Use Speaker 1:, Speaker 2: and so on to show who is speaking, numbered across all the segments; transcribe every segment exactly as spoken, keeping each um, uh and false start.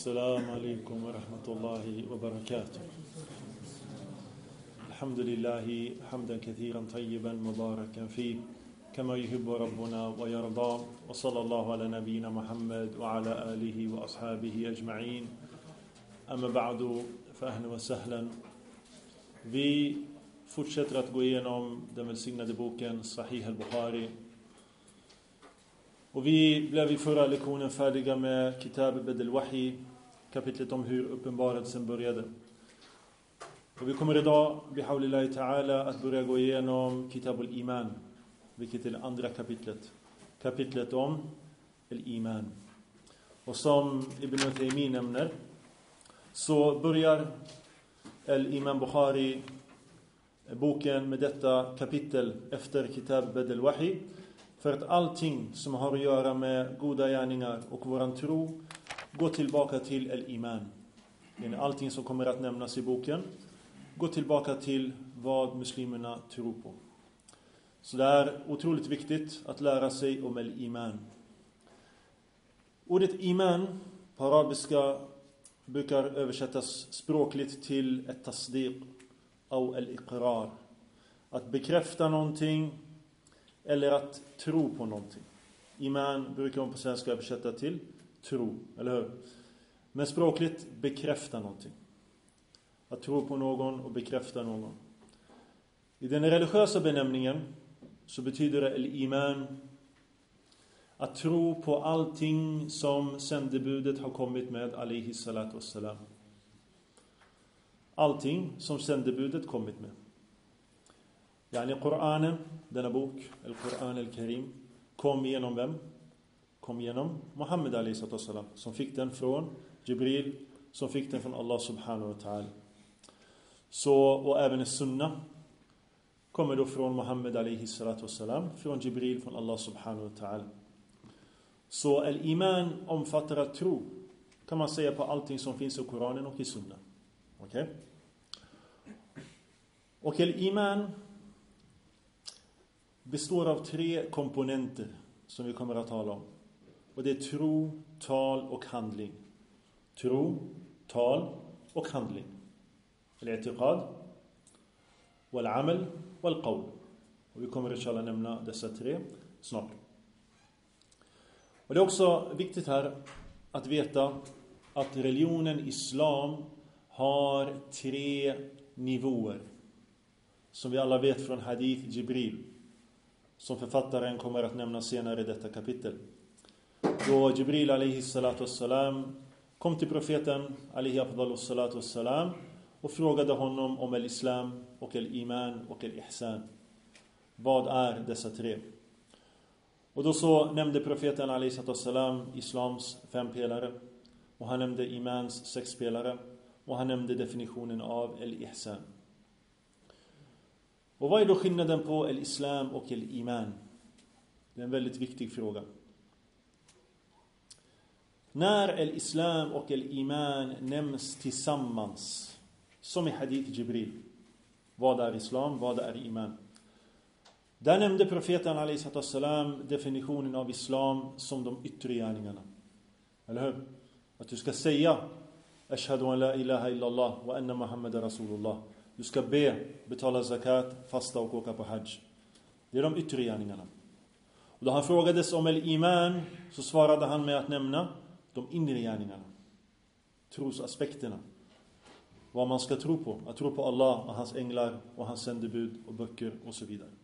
Speaker 1: السلام عليكم ورحمة الله وبركاته. الحمد لله حمدا كثيرا طيبا مباركا فيه كما يحب ربنا ويرضى وصلى الله على نبينا محمد وعلى آله وأصحابه أجمعين. أما بعد فأهلا وسهلا. Vi fortsätter att gå igenom den välsignade boken Sahih al-Bukhari. Och vi blev i förra lektionen färdiga med Kitab Bad al-Wahi, kapitlet om hur uppenbarelsen började. Och vi kommer idag, bihawlillahi ta'ala, att börja gå igenom Kitab al-Iman, vilket är det andra kapitlet. Kapitlet om al-Iman. Och som Ibn Uthaymin nämner, så börjar al-Imam Bukhari boken med detta kapitel efter Kitab Bad al-Wahi, för att allting som har att göra med goda gärningar och våran tro går tillbaka till al-Iman. Allting som kommer att nämnas i boken går tillbaka till vad muslimerna tror på. Så det är otroligt viktigt att lära sig om al-Iman. Ordet iman på arabiska brukar översättas språkligt till ett tasdiq eller al-iqrar. Att bekräfta någonting eller att tro på någonting. Iman brukar man på svenska översätta till tro, eller hur? Men språkligt bekräfta någonting. Att tro på någon och bekräfta någon. I den religiösa benämningen så betyder det al-Iman att tro på allting som sändebudet har kommit med, alayhi salatu wassalam. Allting som sändebudet kommit med. Yani Koranen, denna bok, al-Quran al-Karim, kom genom vem? Kom genom Muhammed alayhi salatu wassalam, som fick den från Jibril, som fick den från Allah subhanahu wa ta'ala. Så, och även sunna kommer då från Muhammed alayhi salatu wassalam, från Jibril, från Allah subhanahu wa ta'ala. Så al-Iman omfattar att tro, kan man säga, på allting som finns i Koranen och i sunna. Okej? Okay? Och al-Iman består av tre komponenter som vi kommer att tala om. Och det är tro, tal och handling. Tro, tal och handling. Al-i'tiqad, wal-amal, wal-qawl. Och vi kommer inshallah nämna dessa tre snart. Och det är också viktigt här att veta att religionen islam har tre nivåer. Som vi alla vet från hadith Jibril, som författaren kommer att nämna senare i detta kapitel. Då Jibril alayhi salatu wassalam kom till profeten alayhi afdalus salatu wassalam och frågade honom om al-Islam och al-Iman och al-Ihsan. Vad är dessa tre? Och då så nämnde profeten alayhi salatu wassalam Islams fem pelare, och han nämnde Imans sex pelare, och han nämnde definitionen av al-Ihsan. Och vad är då skillnaden på al-Islam och al-Iman? Det är en väldigt viktig fråga. När al-Islam och al-Iman nämns tillsammans, som i hadith Jibril, vad är Islam, vad är Iman? Där nämnde profeten alayhi salatu wassalam definitionen av Islam som de yttre gärningarna. Eller hur? Att du ska säga ashhadu an la ilaha illallah wa anna muhammadar rasulullah. Du ska be, betala zakat, fasta och åka på hajj. Det är de yttre gärningarna. Och då han frågades om al-Iman, så svarade han med att nämna de inre gärningarna. Trosaspekterna. Vad man ska tro på. Att tro på Allah och hans änglar och hans sändebud och böcker och så vidare.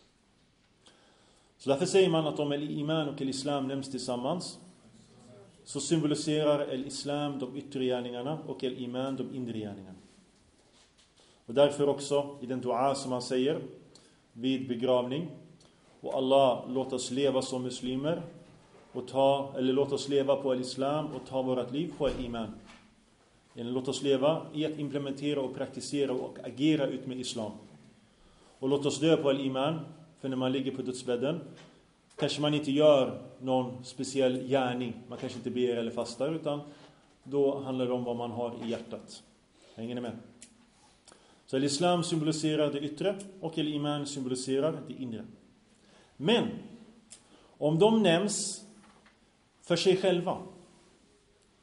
Speaker 1: Så därför säger man att om al-Iman och al-Islam nämns tillsammans, så symboliserar al-Islam de yttre gärningarna och al-Iman de inre gärningarna. Och därför också i den dua som man säger vid begravning: och Allah, låt oss leva som muslimer och ta, eller låt oss leva på al-Islam och ta vårt liv på al-Iman. Eller låt oss leva i att implementera och praktisera och agera ut med Islam. Och låt oss dö på al-Iman, för när man ligger på dödsbädden kanske man inte gör någon speciell gärning. Man kanske inte ber eller fastar, utan då handlar det om vad man har i hjärtat. Hänger ni med? Så al-Islam symboliserar det yttre och al-Iman symboliserar det inre. Men om de nämns för sig själva,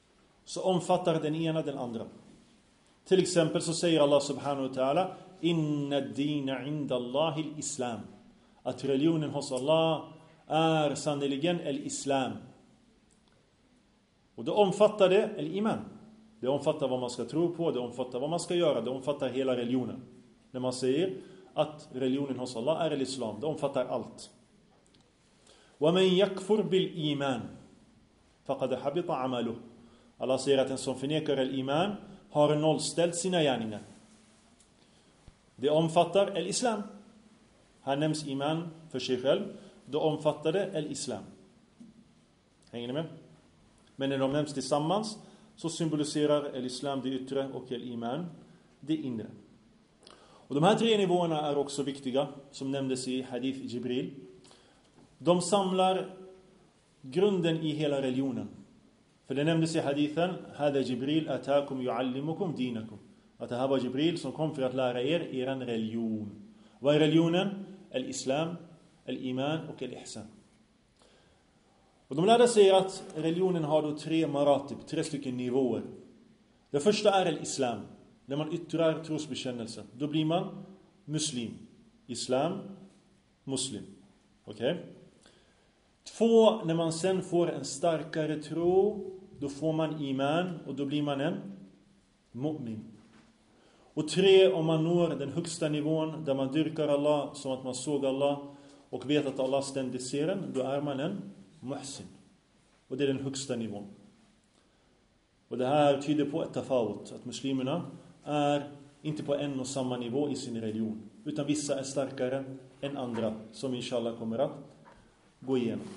Speaker 1: så omfattar den ena den andra. Till exempel så säger Allah subhanahu wa ta'ala: Inna ad-dina inda Allahi al-islam. Att religionen hos Allah är sannoliken el-islam. Och det omfattar det el-iman. Det omfattar vad man ska tro på, det omfattar vad man ska göra, det omfattar hela religionen. När man säger att religionen hos Allah är el-islam, det omfattar allt. وَمَنْ يَكْفُرْ بِالْإِيمَانِ فَقَدْ حَبِطَ عَمَلُهُ. Allah säger att den som förnekar el-iman har nollställt sina gärningar. Det omfattar el-islam. Här nämns iman för sig själv. Då omfattar det el-islam. Hänger ni med? Men när de nämns tillsammans så symboliserar el-islam det yttre och el-iman det inre. Och de här tre nivåerna är också viktiga, som nämndes i hadith i Jibril. De samlar grunden i hela religionen. För det nämndes i hadithen: Hada Jibril atakum yuallimukum dinakum. Att det här var Jibril som kom för att lära er er religion. Vad är religionen? El-islam, el-iman och el-ihsan. Och de lärde sig att religionen har då tre maratib, tre stycken nivåer. Det första är el-islam. När man yttrar trosbekännelse, då blir man muslim. Islam, muslim. Okej? Okay? Två, när man sen får en starkare tro, då får man iman och då blir man en mu'min. Och tre, om man når den högsta nivån där man dyrkar Allah som att man såg Allah och vet att Allah ständigt ser en, då är man en muhsin. Och det är den högsta nivån. Och det här tyder på ett tafawut, att muslimerna är inte på en och samma nivå i sin religion, utan vissa är starkare än andra, som inshallah kommer att gå igenom.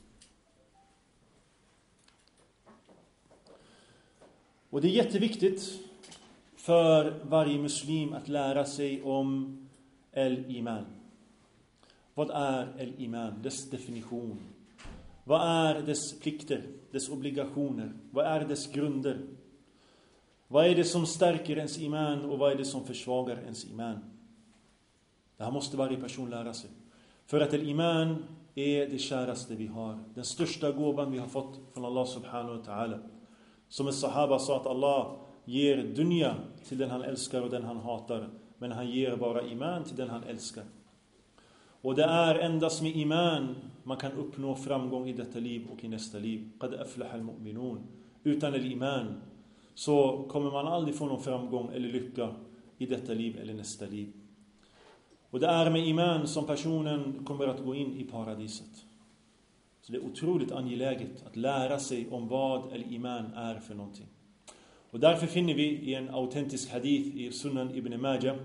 Speaker 1: Och det är jätteviktigt för varje muslim att lära sig om el-iman. Vad är el-iman? Dess definition. Vad är dess plikter? Dess obligationer? Vad är dess grunder? Vad är det som stärker ens iman och vad är det som försvagar ens iman? Det här måste varje person lära sig. För att el-iman är det käraste vi har. Den största gåvan vi har fått från Allah subhanahu wa ta'ala. Som en sahaba sa att Allah ger dunya till den han älskar och den han hatar. Men han ger bara iman till den han älskar. Och det är endast med iman man kan uppnå framgång i detta liv och i nästa liv. Qad aflaha al-mu'minun. Utan el-iman så kommer man aldrig få någon framgång eller lycka i detta liv eller nästa liv. Och det är med iman som personen kommer att gå in i paradiset. Så det är otroligt angeläget att lära sig om vad el-iman är för någonting. Och därför finner vi i en autentisk hadith i Sunan Ibn Majah,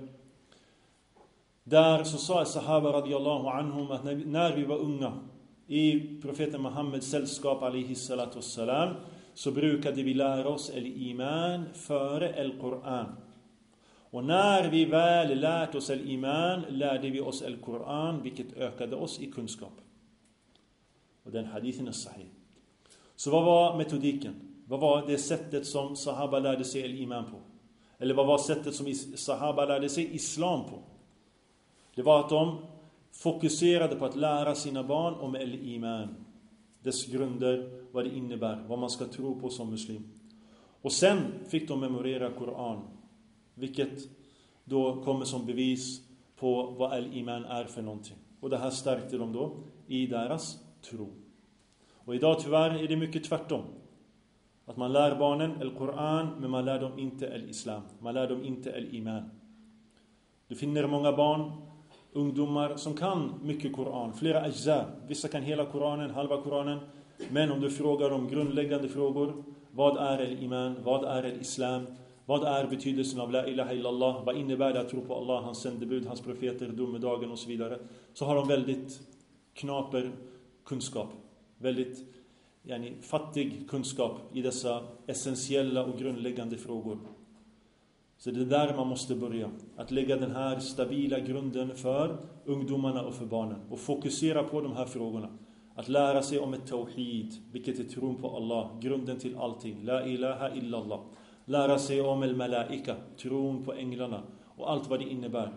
Speaker 1: där så sa sahaba radiyallahu anhum att när vi var unga i profeten Muhammeds sällskap alayhi salatu wassalam, så brukade vi lära oss el-iman före el-Quran. Och när vi väl lärt oss el-iman lärde vi oss el-Quran, vilket ökade oss i kunskap. Och den hadithen är sahih. Så vad var metodiken? Vad var det sättet som sahaba lärde sig el-iman på? Eller vad var sättet som sahaba lärde sig islam på? Det var att de fokuserade på att lära sina barn om el-iman. Dess grunder, vad det innebär, vad man ska tro på som muslim. Och sen fick de memorera Koran. Vilket då kommer som bevis på vad el-iman är för någonting. Och det här stärkte de då i deras tro. Och idag tyvärr är det mycket tvärtom. Att man lär barnen el-Quran, men man lär dem inte el-islam. Man lär dem inte el-iman. Du finner många barn, ungdomar som kan mycket Koran, flera ajza. Vissa kan hela Koranen, halva Koranen. Men om du frågar om grundläggande frågor, vad är el-iman, vad är el-islam, vad är betydelsen av la ilaha illallah, vad innebär det att tro på Allah, hans sändebud, hans profeter, domedagen och så vidare, så har de väldigt knaper kunskap, väldigt yani, fattig kunskap i dessa essentiella och grundläggande frågor. Så det är där man måste börja. Att lägga den här stabila grunden för ungdomarna och för barnen. Och fokusera på de här frågorna. Att lära sig om ett tawhid, vilket är tron på Allah, grunden till allting. La ilaha illallah. Lära sig om el-malaika, tron på änglarna och allt vad det innebär.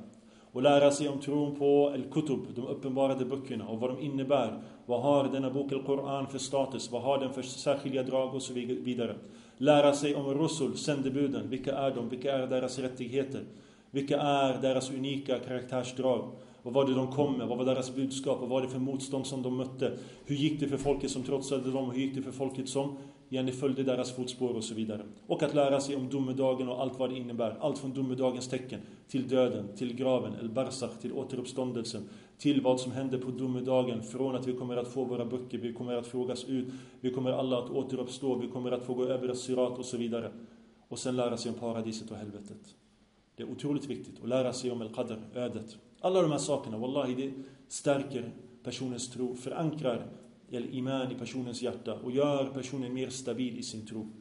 Speaker 1: Och lära sig om tron på al-kutub, de uppenbarade böckerna, och vad de innebär. Vad har denna bok al-Quran för status? Vad har den för särskilda drag och så vidare. Lära sig om Rusul, sändebuden. Vilka är de? Vilka är deras rättigheter? Vilka är deras unika karaktärsdrag? Vad var det de kom med? Vad var deras budskap? Vad var det för motstånd som de mötte? Hur gick det för folket som trotsade dem? Hur gick det för folket som gärna följde deras fotspår och så vidare. Och att lära sig om domedagen och allt vad det innebär. Allt från domedagens tecken till döden, till graven, el-barsakh, till återuppståndelsen, till vad som händer på domedagen. Från att vi kommer att få våra böcker, vi kommer att frågas ut, vi kommer alla att återuppstå, vi kommer att få gå över sirat och så vidare. Och sen lära sig om paradiset och helvetet. Det är otroligt viktigt att lära sig om el-qadr, ödet. Alla de här sakerna, wallahi, det stärker personens tro, förankrar el-iman i personens hjärta och gör personen mer stabil i sin tro.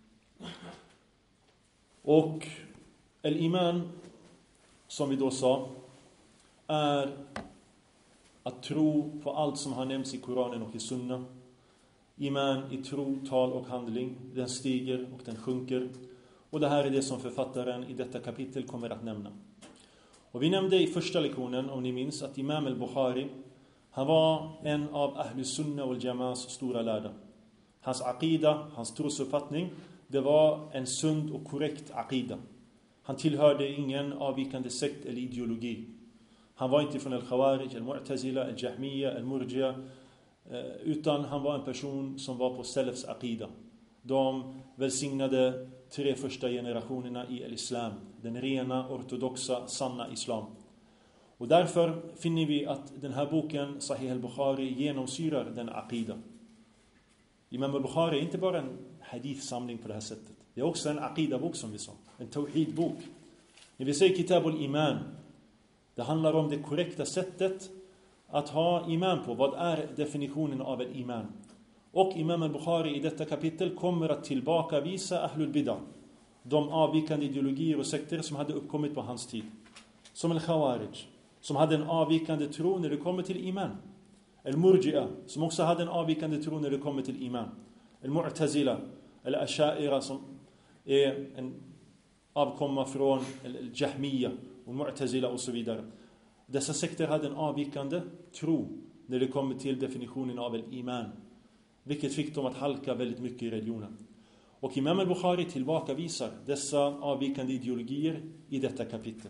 Speaker 1: Och el-iman, som vi då sa, är att tro på allt som har nämnts i Koranen och i Sunna. Iman i tro, tal och handling, den stiger och den sjunker. Och det här är det som författaren i detta kapitel kommer att nämna. Och vi nämnde i första lektionen, om ni minns, att Imam al-Bukhari, han var en av Ahlus Sunna och Jamas stora lärda. Hans aqida, hans trosuppfattning, det var en sund och korrekt aqida. Han tillhörde ingen avvikande sekt eller ideologi. Han var inte från al-Khawarij, al-Mu'tazila, al-Jahmiya, al-Murjiya, utan han var en person som var på Salafs aqida. De välsignade tre första generationerna i al-Islam, den rena, ortodoxa, sanna islam. Och därför finner vi att den här boken, Sahih al-Bukhari, genomsyrar den aqida. Imam al-Bukhari är inte bara en hadithsamling på det här sättet. Det är också en aqida-bok, som vi sa. En tawhid-bok. När vi säger kitab al-iman, det handlar om det korrekta sättet att ha iman på. Vad är definitionen av en iman? Och Imam al-Bukhari i detta kapitel kommer att tillbakavisa ahlul bidah, de avvikande ideologier och sekter som hade uppkommit på hans tid. Som al-Khawarij, som hade en avvikande tro när det kommer till iman. Al-Murji'a, som också hade en avvikande tro när det kommer till iman. Al-Mu'tazila, eller Asha'ira, som är en avkomma från al-Jahmiya och Mu'tazila och så vidare. Dessa sekter hade en avvikande tro när det kommer till definitionen av al-iman, vilket fick dem att halka väldigt mycket i religionen. Och Imam al-Bukhari tillbakavisar dessa avvikande ideologier i detta kapitel.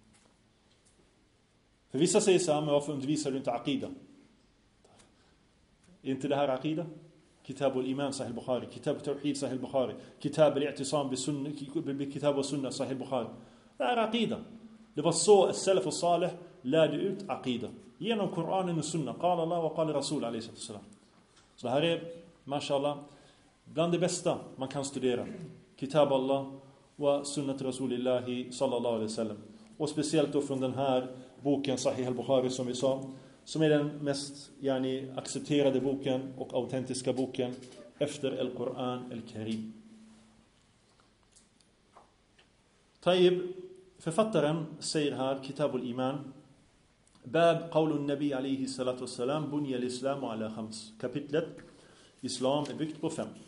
Speaker 1: För vissa säger så här, men varför undervisar du inte aqida? Är inte det här aqida? Kitab al-iman, Sahih al-Bukhari. Kitab al-tawhid, Sahih al-Bukhari. Kitab al-i'tisam bi kitab al-sunnah, Sahih al-Bukhari. Det är aqida. Det var så as-salaf as-salih lärde ut aqida. Genom Koranen och Sunna. Qala Allah wa qala Rasul alayhi salam. Så här är, mashallah, bland det bästa man kan studera. Kitab Allah wa sunnat Rasulillahi sallallahu alaihi wasallam. Och speciellt då från den här boken Sahih al-Bukhari, som vi sa, som är den mest yani, accepterade boken och autentiska boken efter al-Quran al-Karim. Tayyib, författaren säger här, Kitab al-Iman, Bab qawlun nabi alayhi salatu wassalam, bunya al-islam ala khams. Kapitlet, Islam är byggt på fem.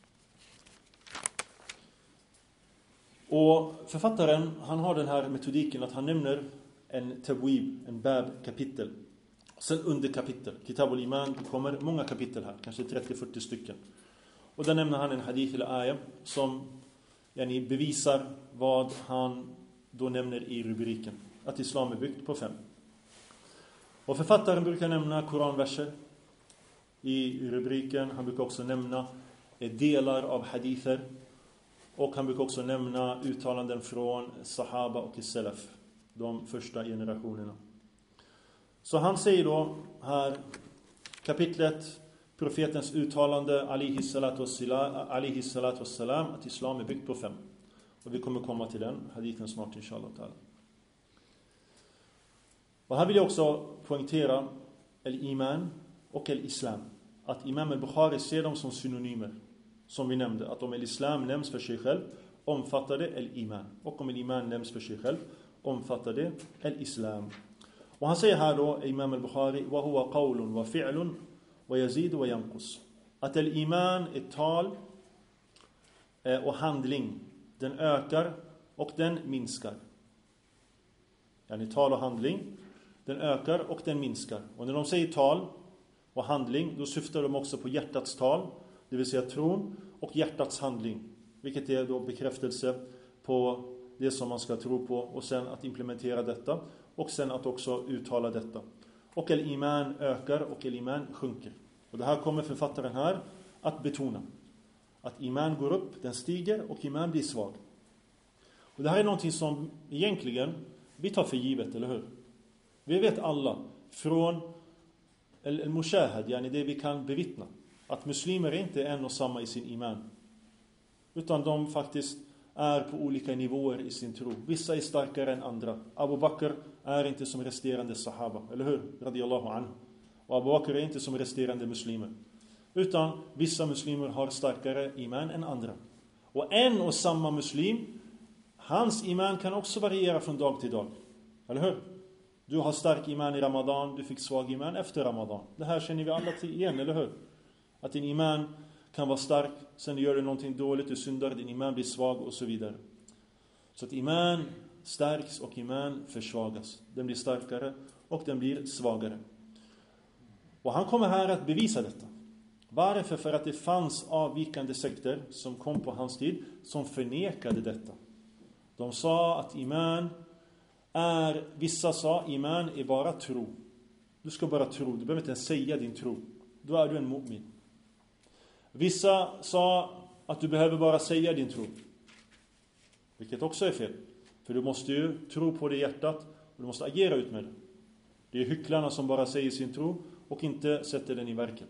Speaker 1: Och författaren, han har den här metodiken att han nämner en tabwib, en bab, kapitel. Sen under kapitel, Kitab al-Iman, det kommer många kapitel här, kanske trettio till fyrtio stycken. Och där nämner han en hadith eller ayah som yani, bevisar vad han då nämner i rubriken. Att islam är byggt på fem. Och författaren brukar nämna koranverser i rubriken. Han brukar också nämna delar av hadither. Och han brukar också nämna uttalanden från sahaba och salaf, de första generationerna. Så han säger då här, kapitlet, profetens uttalande alayhi salatu wassalam, att islam är byggt på fem. Och vi kommer komma till den hadithen snart, inshallah ta'ala. Och här vill jag också poängtera al-iman och al-islam. Att Imam al-Bukhari ser dem som synonymer. Som vi nämnde, att om al-islam nämns för sig själv, omfattar det al-iman. Och om al-iman nämns för sig själv, omfattar det al-islam. Och han säger här då, Imam al-Bukhari, wa huwa qawlun wa fi'lun wa yazid wa yanqus. Att al-iman är tal och handling. Den ökar och den minskar. yani tal och handling, den ökar och den minskar. Och när de säger tal och handling, då syftar de också på hjärtats tal, det vill säga tron, och hjärtats handling, vilket är då bekräftelse på det som man ska tro på, och sen att implementera detta, och sen att också uttala detta. Och el-iman ökar och el-iman sjunker. Och det här kommer författaren här att betona. Att iman går upp, den stiger, och iman blir svag. Och det här är någonting som egentligen vi tar för givet, eller hur? Vi vet alla från el-mushahad, yani det vi kan bevittna, att muslimer inte är en och samma i sin iman. Utan de faktiskt är på olika nivåer i sin tro. Vissa är starkare än andra. Abu Bakr är inte som resterande sahaba, eller hur? Radiyallahu anhu. Och Abu Bakr är inte som resterande muslimer. Utan vissa muslimer har starkare iman än andra. Och en och samma muslim, hans iman kan också variera från dag till dag. Eller hur? Du har stark iman i Ramadan, du fick svag iman efter Ramadan. Det här känner vi alla till igen, eller hur? Att din iman kan vara stark, sen gör du någonting dåligt, du syndar, din iman blir svag och så vidare. Så att iman stärks och iman försvagas. Den blir starkare och den blir svagare. Och han kommer här att bevisa detta. Varför? För att det fanns avvikande sekter som kom på hans tid som förnekade detta. De sa att iman är, vissa sa iman är bara tro. Du ska bara tro, du behöver inte ens säga din tro. Då är du en mu'min. Vissa sa att du behöver bara säga din tro. Vilket också är fel. För du måste ju tro på det i hjärtat och du måste agera ut med det. Det är hycklarna som bara säger sin tro och inte sätter den i verket.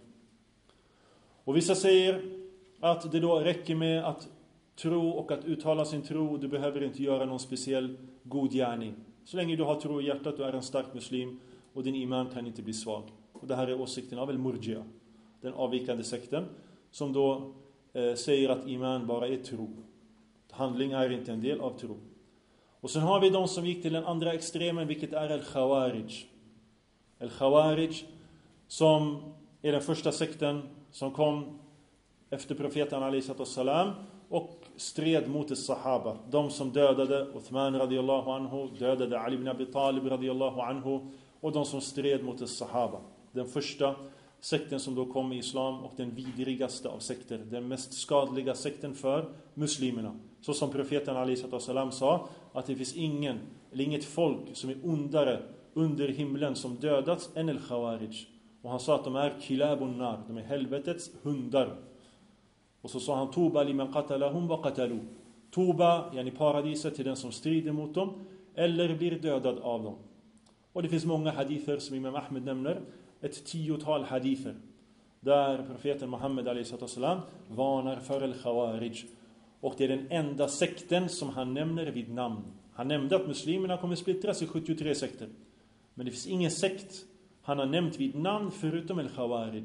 Speaker 1: Och vissa säger att det då räcker med att tro och att uttala sin tro. Du behöver inte göra någon speciell god gärning. Så länge du har tro i hjärtat, du är en stark muslim och din iman kan inte bli svag. Och det här är åsikten av el-murji'a, den avvikande sekten, som då eh, säger att iman bara är tro. Handling är inte en del av tro. Och sen har vi de som gick till den andra extremen, vilket är el-khawarij. El-khawarij som är den första sekten som kom efter profeten alaihi salam och stred mot de sahaba. De som dödade Uthman radiyallahu anhu, dödade Ali ibn Abi Talib radiyallahu anhu, och de som stred mot de sahaba. Den första sekten som då kom i islam och den vidrigaste av sekter, den mest skadliga sekten för muslimerna. Så som profeten alaihi salam sa, att det finns ingen eller inget folk som är ondare under himlen som dödats än el-khawarij. Och han sa att de är kilabun nar, de är helvetets hundar. Och så sa han Tuba liman qatalahum wa qatalu. Tuba, yani paradiset till den som strider mot dem eller blir dödad av dem. Och det finns många hadither som Imam Ahmed nämner, ett tiotal hadither där profeten Muhammed alaihi salam varnar för el-khawarij. Och det är den enda sekten som han nämner vid namn. Han nämnde att muslimerna kommer splittras i sjuttiotre sekter. Men det finns ingen sekt han har nämnt vid namn förutom el-khawarij.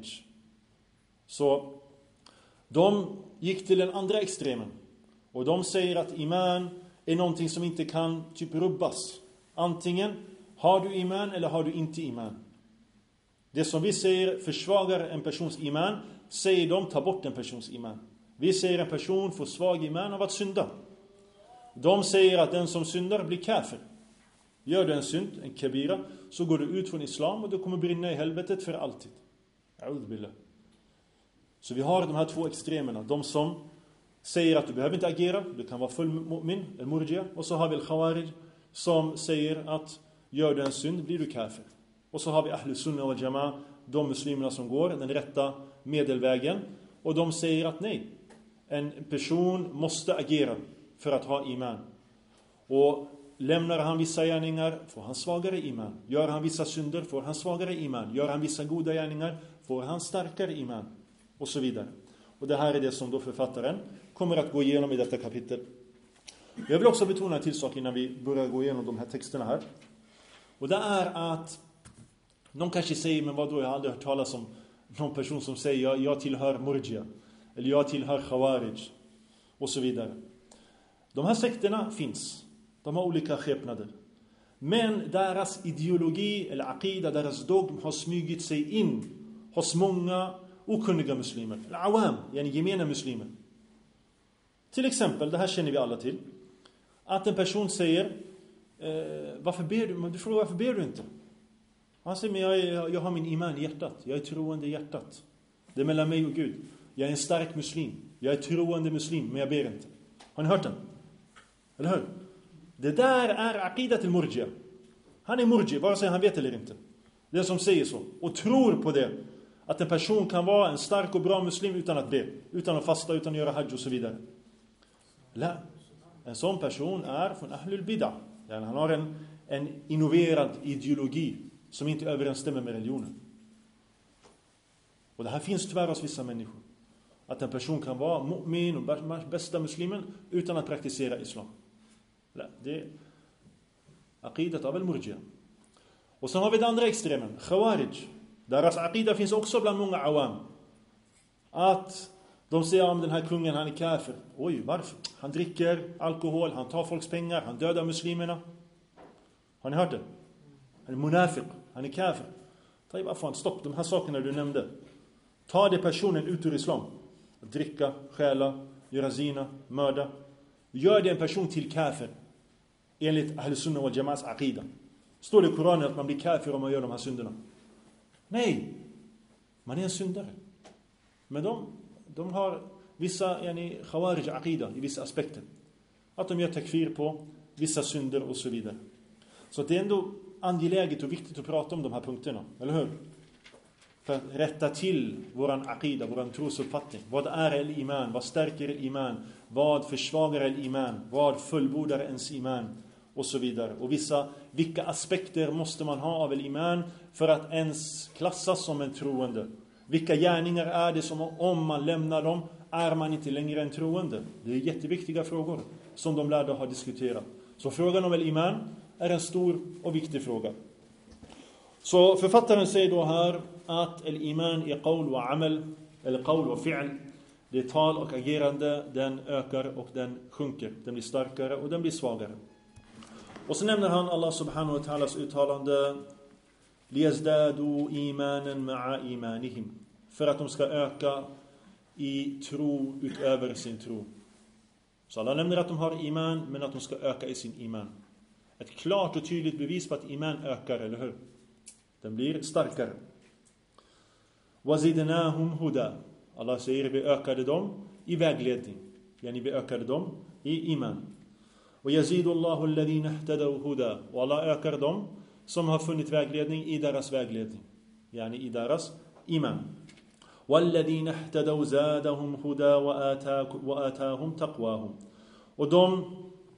Speaker 1: Så de gick till den andra extremen. Och de säger att iman är någonting som inte kan typ rubbas. Antingen har du iman eller har du inte iman. Det som vi säger försvagar en persons iman, säger de tar bort en persons iman. Vi säger en person får svag iman av att synda. De säger att den som syndar blir kafir. Gör du en synd, en kabira, så går du ut från islam och du kommer brinna i helvetet för alltid. A'udhu billah. Så vi har de här två extremerna. De som säger att du behöver inte agera, du kan vara full mu'min, el-murji'a. Och så har vi el-khawarij som säger att gör du en synd blir du kafir. Och så har vi ahlus sunna wal jama'a, de muslimerna som går den rätta medelvägen. Och de säger att nej, en person måste agera för att ha iman. Och lämnar han vissa gärningar får han svagare iman. Gör han vissa synder får han svagare iman. Gör han vissa goda gärningar får han starkare iman. Och så vidare. Och det här är det som då författaren kommer att gå igenom i detta kapitel. Jag vill också betona en till sak innan vi börjar gå igenom de här texterna här. Och det är att någon kanske säger, men vad då? Jag har aldrig hört talas om någon person som säger jag, jag tillhör murji'a. Eller jag tillhör khawarij. Och så vidare. De här sekterna finns. De har olika skepnader. Men deras ideologi eller aqida, deras dogm har smygit sig in hos många okunniga muslimer. Eller awam, yani gemena muslimer. Till exempel, det här känner vi alla till. Att en person säger eh, varför ber du? Du frågar varför ber du inte? Han säger, men jag, är, jag har min iman i hjärtat. Jag är troende i hjärtat. Det är mellan mig och Gud. Jag är en stark muslim. Jag är troende muslim, men jag ber inte. Har ni hört den? Eller hur? Det där är aqida till murji'a. Han är murji, vare sig han vet eller inte. Det är som säger så. Och tror på det. Att en person kan vara en stark och bra muslim utan att be. Utan att fasta, utan att göra hajj och så vidare. La. En sån person är från ahlul bid'ah. Han har en, en innoverad ideologi som inte överensstämmer med religionen. Och det här finns tyvärr hos vissa människor. Att en person kan vara mu'min och bästa muslimen utan att praktisera islam. La. Det är aqidat av al-murji'a. Och sen har vi den andra extremen, khawarij. Deras aqida finns också bland många awam. Att de säger om den här kungen, han är kafir. Oj, varför? Han dricker alkohol, han tar folks pengar, han dödar muslimerna. Har ni hört det? Han är munafiq, han är kafir. Ta bara fan, stopp, de här sakerna du nämnde. Ta det personen ut ur islam. Att dricka, stjäla, göra zina, mörda. Gör det en person till kafir. Enligt Ahl-Sunnah wal Jama'as aqida. Står det i Koranen att man blir kafir om man gör de här synderna? Nej, man är en syndare. Men de, de har vissa yani, khawarij aqida i vissa aspekter. Att de gör takfir på vissa synder och så vidare. Så det är ändå angeläget och viktigt att prata om de här punkterna, eller hur? För att rätta till våran aqida, våran trosuppfattning. Vad är el-iman? Vad stärker el-iman? Vad försvagar el-iman? Vad fullbordar ens iman? Och så vidare. Och vissa, vilka aspekter måste man ha av el-iman för att ens klassas som en troende? Vilka gärningar är det som om man lämnar dem är man inte längre en troende? Det är jätteviktiga frågor som de lärde har diskuterat. Så frågan om el-iman är en stor och viktig fråga. Så författaren säger då här att el-iman är qawl och amal, eller qawl och fi'l. Det är tal och agerande, den ökar och den sjunker. Den blir starkare och den blir svagare. Och så nämner han Allah subhanahu wa ta'alas uttalande liyazdadu imanan ma'a imanihim. För att de ska öka i tro utöver sin tro. Så Allah nämner att de har iman, men att de ska öka i sin iman. Ett klart och tydligt bevis på att iman ökar, eller hur? Den blir starkare. Wazidnahum huda. Allah säger vi ökade dem i vägledning. Yani vi ökade dem i iman. Och yazidullahu alladhina ihtadaw huda. Och Allah ökar dem som har funnit vägledning i deras vägledning. Yani i deras iman. Walladhina ihtadaw zadahum huda wa atahum taqwahum. Och de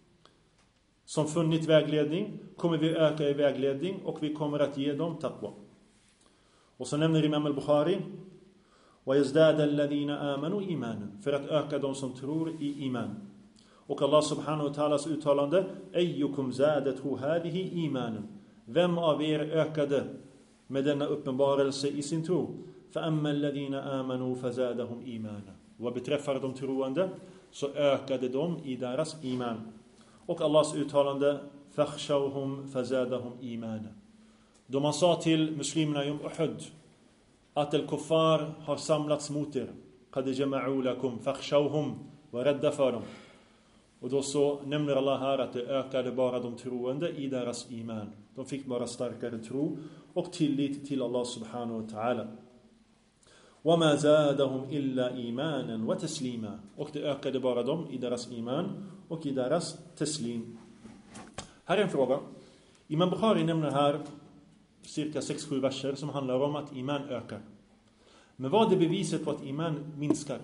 Speaker 1: som funnit vägledning kommer vi öka i vägledning och vi kommer att ge dem taqwa. Och så nämner Imam al-Bukhari wa yazdada alladhina amanu imanan, för att öka de som tror i iman. Och Allah subhanahu wa ta'alas uttalande ayyukum zadathu hadhihi imanan. Vem av er ökade med denna uppenbarelse i sin tro? Fa amma alladhina amanu fazadahum imana. Vad beträffar de troende så ökade de i deras iman. Och Allahs uttalande fakhshawhum fazadahum imana. Då man sa till muslimerna i Uhud att al-kuffar har samlats mot er, qad jama'u lakum fakhshawhum, var rädda för dem. Och då så nämner Allah här att det ökade bara de troende i deras iman. De fick bara starkare tro och tillit till Allah subhanahu wa ta'ala. وَمَا زَادَهُمْ إِلَّا إِيمَانًا وَتَسْلِيمًا. Och det ökade bara dem i deras iman och i deras teslim. Här är en fråga. Imam Bukhari nämner här cirka sex sju verser som handlar om att iman ökar. Men vad är beviset på att iman minskar?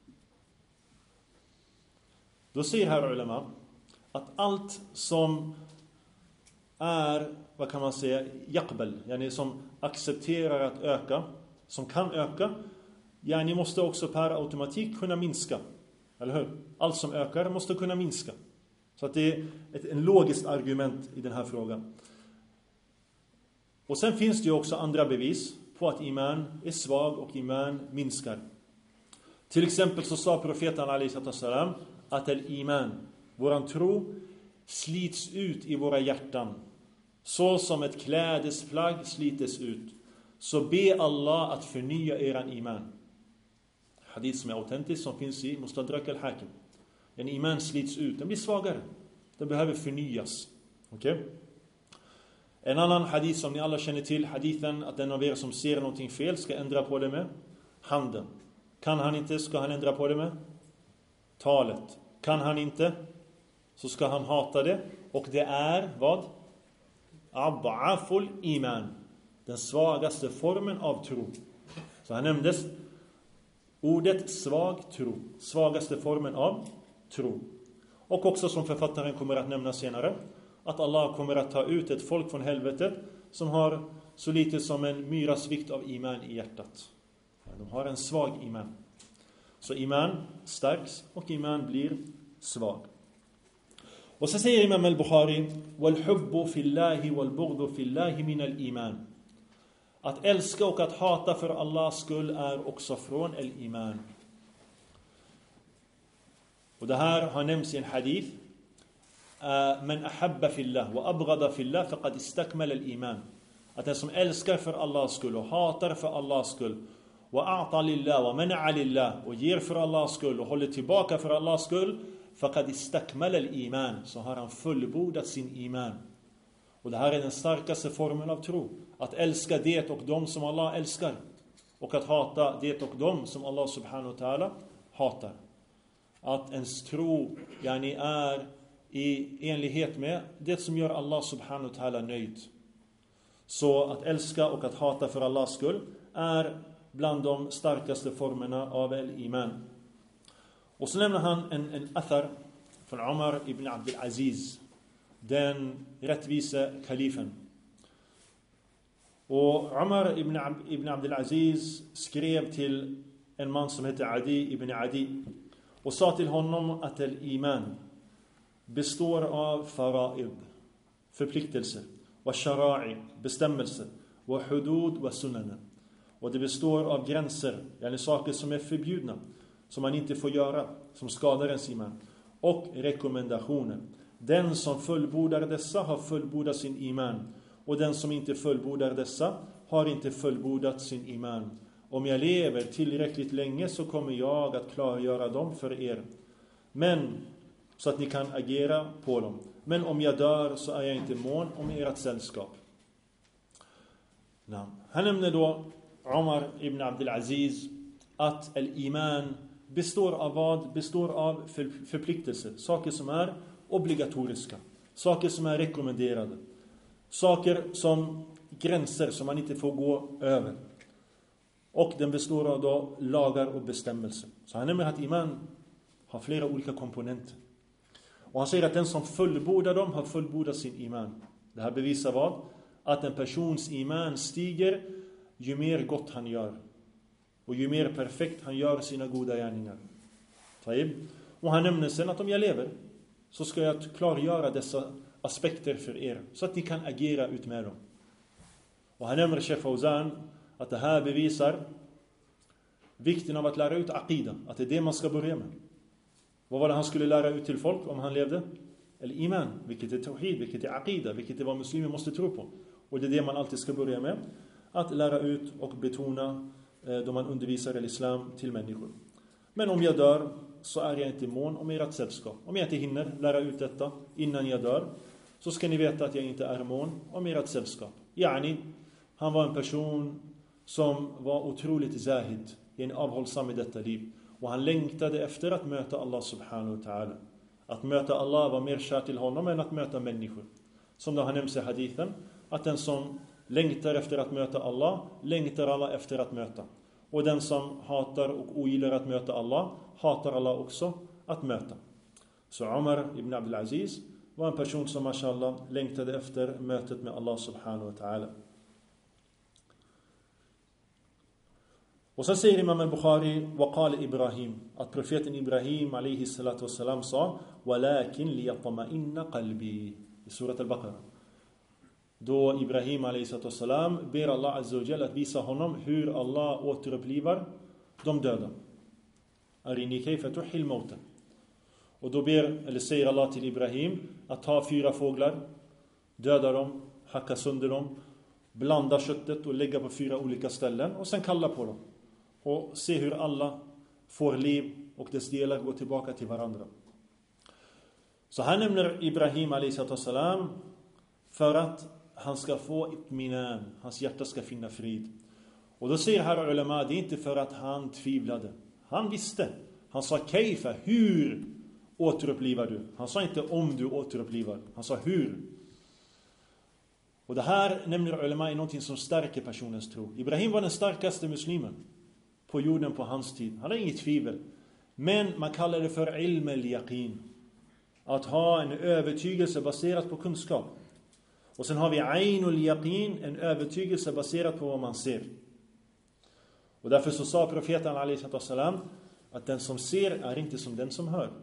Speaker 1: Då säger här ulama att allt som är, vad kan man säga, yaqbal, yani som accepterar att öka, som kan öka, yani måste också per automatik kunna minska. Eller hur? Allt som ökar måste kunna minska. Så att det är ett en logiskt argument i den här frågan. Och sen finns det ju också andra bevis på att iman är svag och iman minskar. Till exempel så sa profeten alaihi salam att el-iman, våran tro, slits ut i våra hjärtan så som ett klädesplagg slites ut. Så be Allah att förnya eran iman. Hadith som är autentisk, som finns i Mustadrak al-Hakim. En iman slits ut, den blir svagare. Den behöver förnyas. Okej? Okay? En annan hadith som ni alla känner till, hadithen att den av er som ser någonting fel ska ändra på det med handen. Kan han inte, ska han ändra på det med talet. Kan han inte, så ska han hata det. Och det är vad? Ad'aful iman. Den svagaste formen av tro. Så här nämndes ordet svag tro. Svagaste formen av tro. Och också som författaren kommer att nämna senare, att Allah kommer att ta ut ett folk från helvetet som har så lite som en myras vikt av iman i hjärtat. De har en svag iman. Så iman stärks och iman blir svag. Och så säger Imam al-Bukhari: "Wal-hubbu fillahi wal-bughdu fillahi min al-iman." Att älska och att hata för Allahs skull är också från al-iman. Och det här har nämnts i en hadith: "Man ahabba fillah wa abghada fillah faqad istakmala al-iman." Att den som älskar för Allahs skull och hatar för Allahs skull, wa a'ta lillah wa mana'a lillah, och ger för Allahs skull och håller tillbaka för Allahs skull, faqad istakmala al-iman, så har han fullbordat sin iman. Och det här är den starkaste formen av tro. Att älska det och de som Allah älskar, och att hata det och de som Allah subhanahu wa ta'ala hatar. Att ens tro yani, är i enlighet med det som gör Allah subhanahu wa ta'ala nöjd. Så att älska och att hata för Allahs skull är bland de starkaste formerna av al-iman. Och så nämner han en, en athar från Umar ibn Abdul Aziz, den rättvise kalifen. Och Umar ibn, Ab, ibn Abdul Aziz skrev till en man som heter Adi ibn Adi och sa till honom att al-iman består av fara'id, förpliktelser, wa shara'i, bestämmelser, wa hudud wa sunnana. Och det består av gränser, yani saker som är förbjudna, som man inte får göra, som skadar ens iman, och rekommendationer. Den som fullbordar dessa har fullbordat sin iman, och den som inte fullbordar dessa har inte fullbordat sin iman. Om jag lever tillräckligt länge så kommer jag att klargöra dem för er, men så att ni kan agera på dem. Men om jag dör så är jag inte mån om ert sällskap. Nej. Han nämner då Umar ibn Abdul Aziz att al-iman består av vad? Består av för, förpliktelser. Saker som är obligatoriska. Saker som är rekommenderade. Saker som gränser som man inte får gå över. Och den består av då lagar och bestämmelser. Så han nämner att iman har flera olika komponenter. Och han säger att den som fullbordar dem har fullbordat sin iman. Det här bevisar vad? Att en persons iman stiger ju mer gott han gör. Och ju mer perfekt han gör sina goda gärningar. Och han nämner sen att om jag lever så ska jag klargöra dessa aspekter för er, så att ni kan agera ut med dem. Och han nämner Sheikh Fawzan att det här bevisar vikten av att lära ut aqida. Att det är det man ska börja med. Vad var det han skulle lära ut till folk om han levde? Eller iman, vilket är tawhid, vilket är aqida, vilket är vad muslimer måste tro på. Och det är det man alltid ska börja med. Att lära ut och betona eh, då man undervisar islam till människor. Men om jag dör så är jag inte mån om ert sällskap. Om jag inte hinner lära ut detta innan jag dör, så ska ni veta att jag inte är mån om ert sällskap. Yani, han var en person som var otroligt zahid, en avhållsam i detta liv. Och han längtade efter att möta Allah subhanahu wa ta'ala. Att möta Allah var mer kärt till honom än att möta människor. Som då han nämns i hadithen, att den som längtar efter att möta Allah, längtar Allah efter att möta. Och den som hatar och ogillar att möta Allah, hatar Allah också att möta. Så Umar ibn Abdul Aziz var en person som mashallah längtade efter mötet med Allah subhanahu wa ta'ala. Och så säger Imam al-Bukhari وقال Ibrahim, att profeten Ibrahim alayhi salatu wassalam sa walakin liyatma'inna qalbi i surat al-Baqarah. Då Ibrahim alayhi salatu wassalam ber Allah azza wa jalla att visa honom hur Allah återupplivar de döda. Arini kayfa tuhil mauta. Och då ber eller säger Allah till Ibrahim att ta fyra fåglar, döda dem, hacka sönder dem, blanda köttet och lägga på fyra olika ställen och sen kalla på dem. Och se hur alla får liv och dess delar går tillbaka till varandra. Så här nämner Ibrahim alayhi salatu wassalam för att han ska få itminan, hans hjärta ska finna frid. Och då säger här ulama, det är inte för att han tvivlade. Han visste. Han sa kejfa, hur återupplivar du? Han sa inte om du återupplivar. Han sa hur. Och det här nämner ulama är någonting som stärker personens tro. Ibrahim var den starkaste muslimen på jorden på hans tid. Han hade inget tvivel. Men man kallar det för ilm al-yaqin. Att ha en övertygelse baserat på kunskap. Och sen har vi ayn al-yaqin, en övertygelse baserat på vad man ser. Och därför så sa profeten alaihi salam att den som ser är inte som den som hör.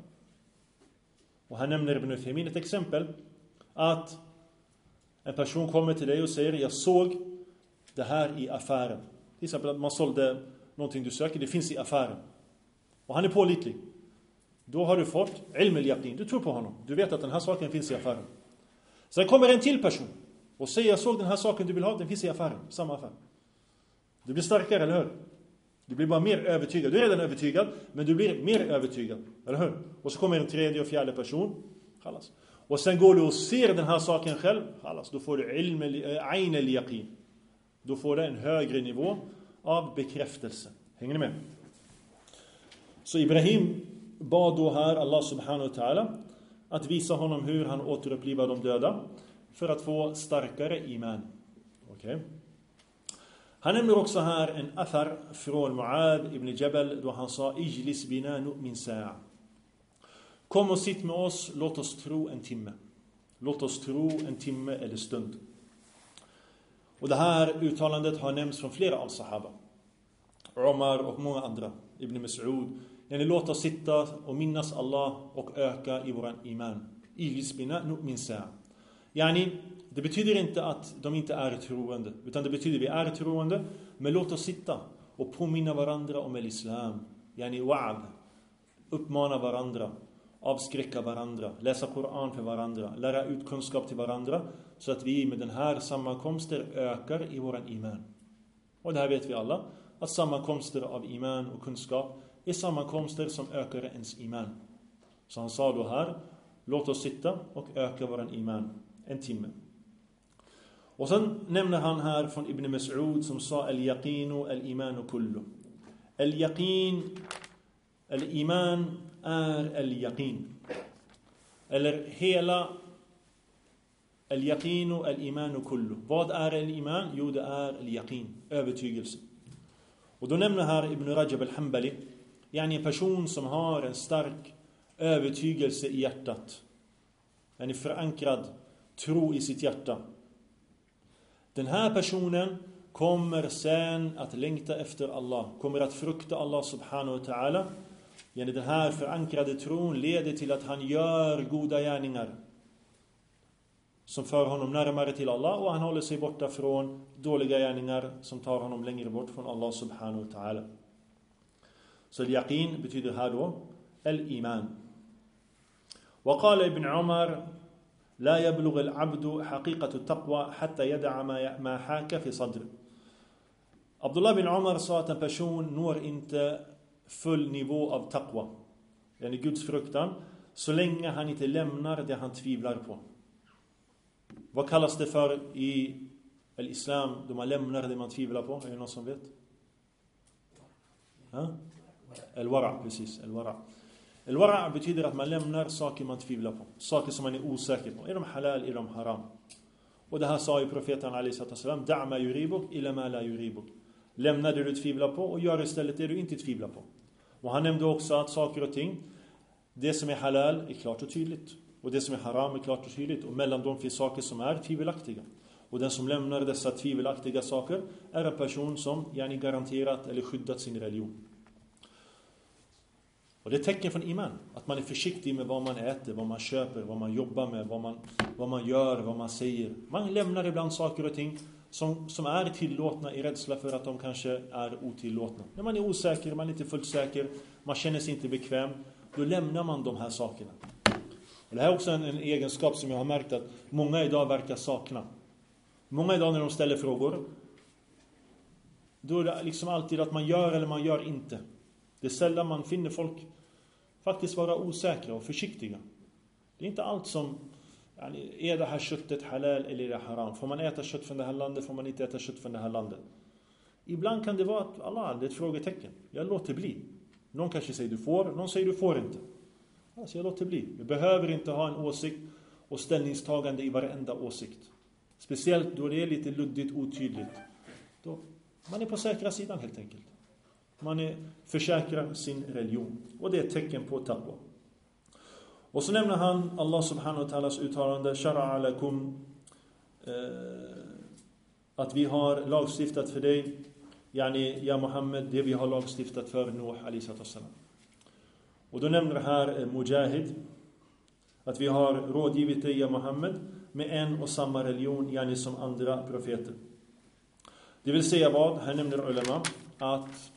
Speaker 1: Och här nämner Ibn Uthaymin ett exempel. Att en person kommer till dig och säger, jag såg det här i affären. Till exempel att man sålde någonting du söker, det finns i affären. Och han är pålitlig. Då har du fått ilm al-yaqin. Du tror på honom. Du vet att den här saken finns i affären. Sen kommer en till person och säger, jag såg den här saken du vill ha, den finns i affären. Samma affär. Du blir starkare, eller hur? Du blir bara mer övertygad. Du är redan övertygad, men du blir mer övertygad. Eller hur? Och så kommer en tredje och fjärde person. Khalas. Och sen går du och ser den här saken själv. Khalas. Då får du ilm ayn al-yaqin. Då får du en högre nivå av bekräftelse. Hänger ni med? Så Ibrahim bad då här Allah subhanahu wa ta'ala att visa honom hur han återupplivar de döda för att få starkare iman. Okej. Okay. Han nämner också här en athar från Muad ibn Jabal då han sa Ijlis bina nu'min sa'a. Kom och sitt med oss, låt oss tro en timme. Låt oss tro en timme eller stund. Och det här uttalandet har nämnts från flera av sahaba. Umar och många andra. Ibn Mas'ud. Yani låt oss sitta och minnas Allah och öka i våran iman. Ijlis bina nu'min sa'a. Yani det betyder inte att de inte är troende, utan det betyder att vi är troende, men låt oss sitta och påminna varandra om el-islam. Yani wa'ad. Uppmana varandra, avskräcka varandra, läsa Koran för varandra, lära ut kunskap till varandra, så att vi med den här sammankomster ökar i våran iman. Och det här vet vi alla, att sammankomster av iman och kunskap är sammankomster som ökar ens iman. Så han sa då här, låt oss sitta och öka våran iman en timme. Och sen nämner han här från Ibn Mas'ud som sa al-yaqinu al-imanu kullu. Al-yaqin, al-iman är al-yaqin. Eller hela al-yaqinu al-imanu kullu. Vad är al-iman? Jo, det är al-yaqin, övertygelse. Och då nämner här Ibn Rajab al-Hanbali, yani en person som har en stark övertygelse i hjärtat. En förankrad tro i sitt hjärta. Den här personen kommer sen att längta efter Allah. Kommer att frukta Allah subhanahu wa ta'ala. Yani den här förankrade tron leder till att han gör goda gärningar som för honom närmare till Allah. Och han håller sig borta från dåliga gärningar som tar honom längre bort från Allah subhanahu wa ta'ala. Så al-yaqin betyder här då al-iman. وقال ابن عمر لا يبلغ العبد حقيقة التقوى حتى يدع ما حاك في صدره. Abdullah bin Umar sa att en person når inte full nivå av taqwa, yani Guds fruktan, så länge han inte lämnar det han tvivlar på. Vad kallas det för i al-islam då man lämnar det man tvivlar på? Är det någon som vet? Ha? Al-wara, precis, al-wara. Al-wara betyder att man lämnar saker man tvivlar på. Saker som man är osäker på. Är de halal, är de haram? Och det här sa ju profeten alaihi salam, da'ma yuribuk ila ma la yuribuk. Lämna det du tvivlar på och gör istället det du inte tvivlar på. Och han nämnde också att saker och ting, det som är halal är klart och tydligt. Och det som är haram är klart och tydligt. Och mellan dem finns saker som är tvivelaktiga. Och den som lämnar dessa tvivelaktiga saker är en person som yani garanterat eller skyddat sin religion. Och det är tecken från iman. Att man är försiktig med vad man äter, vad man köper, vad man jobbar med, vad man, vad man gör, vad man säger. Man lämnar ibland saker och ting som, som är tillåtna i rädsla för att de kanske är otillåtna. När man är osäker, man är inte fullt säker, man känner sig inte bekväm, då lämnar man de här sakerna. Och det här är också en, en egenskap som jag har märkt att många idag verkar sakna. Många idag när de ställer frågor, då är det liksom alltid att man gör eller man gör inte. Det är sällan man finner folk faktiskt vara osäkra och försiktiga. Det är inte allt som Yani, är det här köttet halal eller är det haram? Får man äta kött från det här landet? Får man inte äta kött från det här landet? Ibland kan det vara att Allah, det är ett frågetecken. Jag låter bli. Någon kanske säger du får, någon säger du får inte. Alltså jag låter bli. Vi behöver inte ha en åsikt och ställningstagande i varenda åsikt. Speciellt då det är lite luddigt, otydligt. Då man är på säkra sidan helt enkelt. Man är försäkrar sin religion. Och det är ett tecken på taqwa. Och så nämner han Allah subhanahu wa ta'alas uttalande Shara'a lakum eh, att vi har lagstiftat för dig yani ja Muhammed det vi har lagstiftat för Nuh alayhi salam. Och då nämner här eh, Mujahid att vi har rådgivit dig ja Muhammed med en och samma religion yani som andra profeter. Det vill säga vad? Här nämner ulema att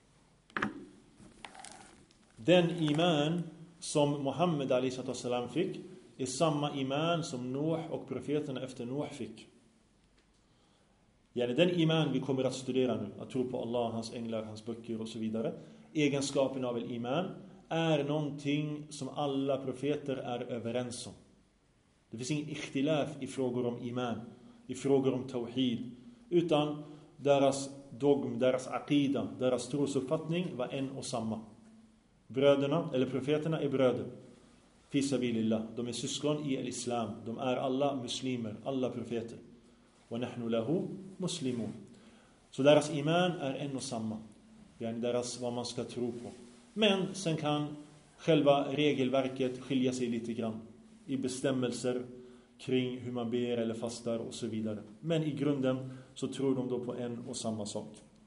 Speaker 1: den iman som Muhammed alayhi salam fick är samma iman som Nuh och profeterna efter Nuh fick. Yani den iman vi kommer att studera nu, att tro på Allah, hans änglar, hans böcker och så vidare. Egenskapen av en iman är någonting som alla profeter är överens om. Det finns ingen ikhtilaf i frågor om iman, i frågor om tawhid, utan deras dogm, deras aqida, deras trosuppfattning var en och samma. Bröderna, eller profeterna är bröder. Fi sabilillah. De är syskon i islam. De är alla muslimer, alla profeter. Wa nahnu lahu muslimun. Så deras iman är en och samma. Yani deras vad man ska tro på. Men sen kan själva regelverket skilja sig lite grann. I bestämmelser kring hur man ber eller fastar och så vidare. Men i grunden så tror de då på en och samma sak.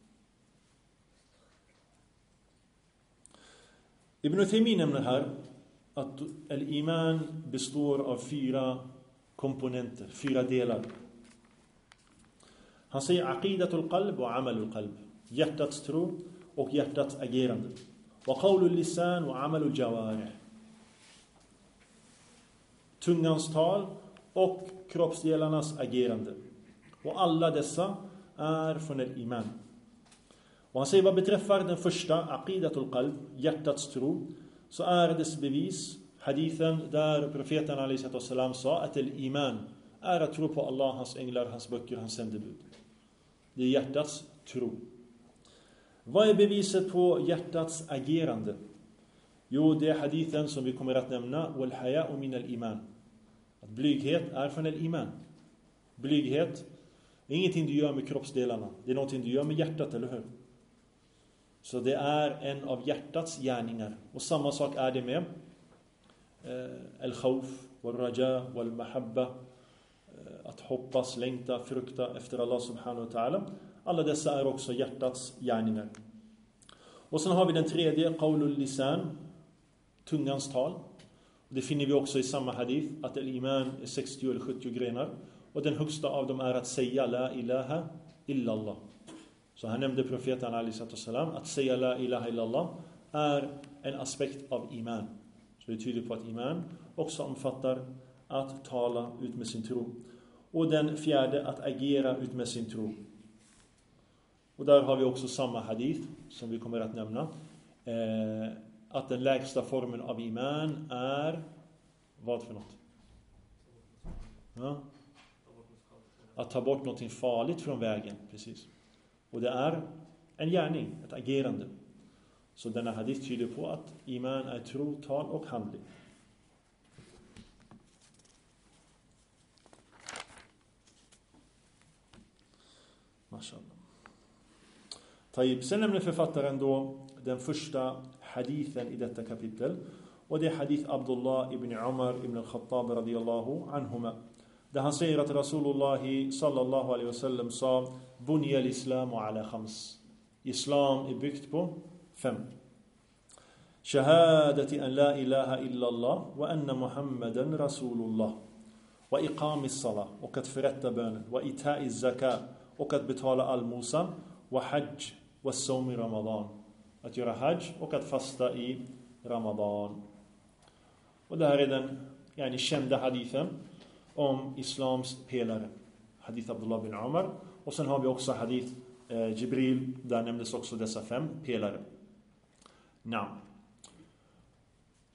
Speaker 1: Ibn Taymiyyah nämner här att al-iman består av fyra komponenter, fyra delar. Han säger aqidatul qalb och amalul qalb. Hjärtats tro och hjärtats agerande. Wa qawlul lisan och amalul jawarih. Tungans tal och kroppsdelarnas agerande. Och alla dessa är från al-iman. Och han säger vad beträffar den första aqidatul qalb, hjärtats tro, så är dess bevis hadithen där profeten alayhi salam sa att al-iman är att tro på Allah, hans änglar, hans böcker, hans sändebud. Det är hjärtats tro. Vad är beviset på hjärtats agerande? Jo, det är hadithen som vi kommer att nämna wal haya'u min al-iman. Att blyghet är från al-iman. Blyghet är ingenting du gör med kroppsdelarna. Det är någonting du gör med hjärtat, eller hur? Så det är en av hjärtats gärningar. Och samma sak är det med eh, al-khawf, wal-raja, wal-mahabba. Eh, att hoppas, längta, frukta efter Allah subhanahu wa ta'ala. Alla dessa är också hjärtats gärningar. Och sen har vi den tredje, qawlul lisan, tungans tal. Det finner vi också i samma hadith att al-iman är sextio eller sjuttio grenar. Och den högsta av dem är att säga la ilaha illallah. Så han nämnde profeten alayhi salam att säga la ilaha illallah är en aspekt av iman. Så det tyder på att iman också omfattar att tala ut med sin tro. Och den fjärde att agera ut med sin tro. Och där har vi också samma hadith som vi kommer att nämna. Eh, att den lägsta formen av iman är vad för något? Ja? Att ta bort något farligt från vägen, precis. Och det är en gärning, ett agerande. Så denna hadith tyder på att iman är tro, tal och handling. Mashallah. Taib. Sen nämner författaren då den första hadithen i detta kapitel. Och det är hadith Abdullah ibn Umar ibn al-Khattab radiyallahu anhuma. Där han säger att Rasulullah sallallahu alaihi wasallam sa Bunya al-Islam ala khams. Islam är byggt på fem. Shahadati an la ilaha illallah wa anna Muhammadan Rasulullah. Wa iqamis salah, och att förrätta bönen. Wa ita'iz zakat, och att betala allmosan. Wa hajj wa sawm i Ramadan. Att göra hajj och att fasta i Ramadan. Och det här är den yani, kända hadithen om islams pelare. Hadith Abdullah bin Umar. Och sen har vi också hadith eh, Jibril. Där nämndes också dessa fem pelare. Namn.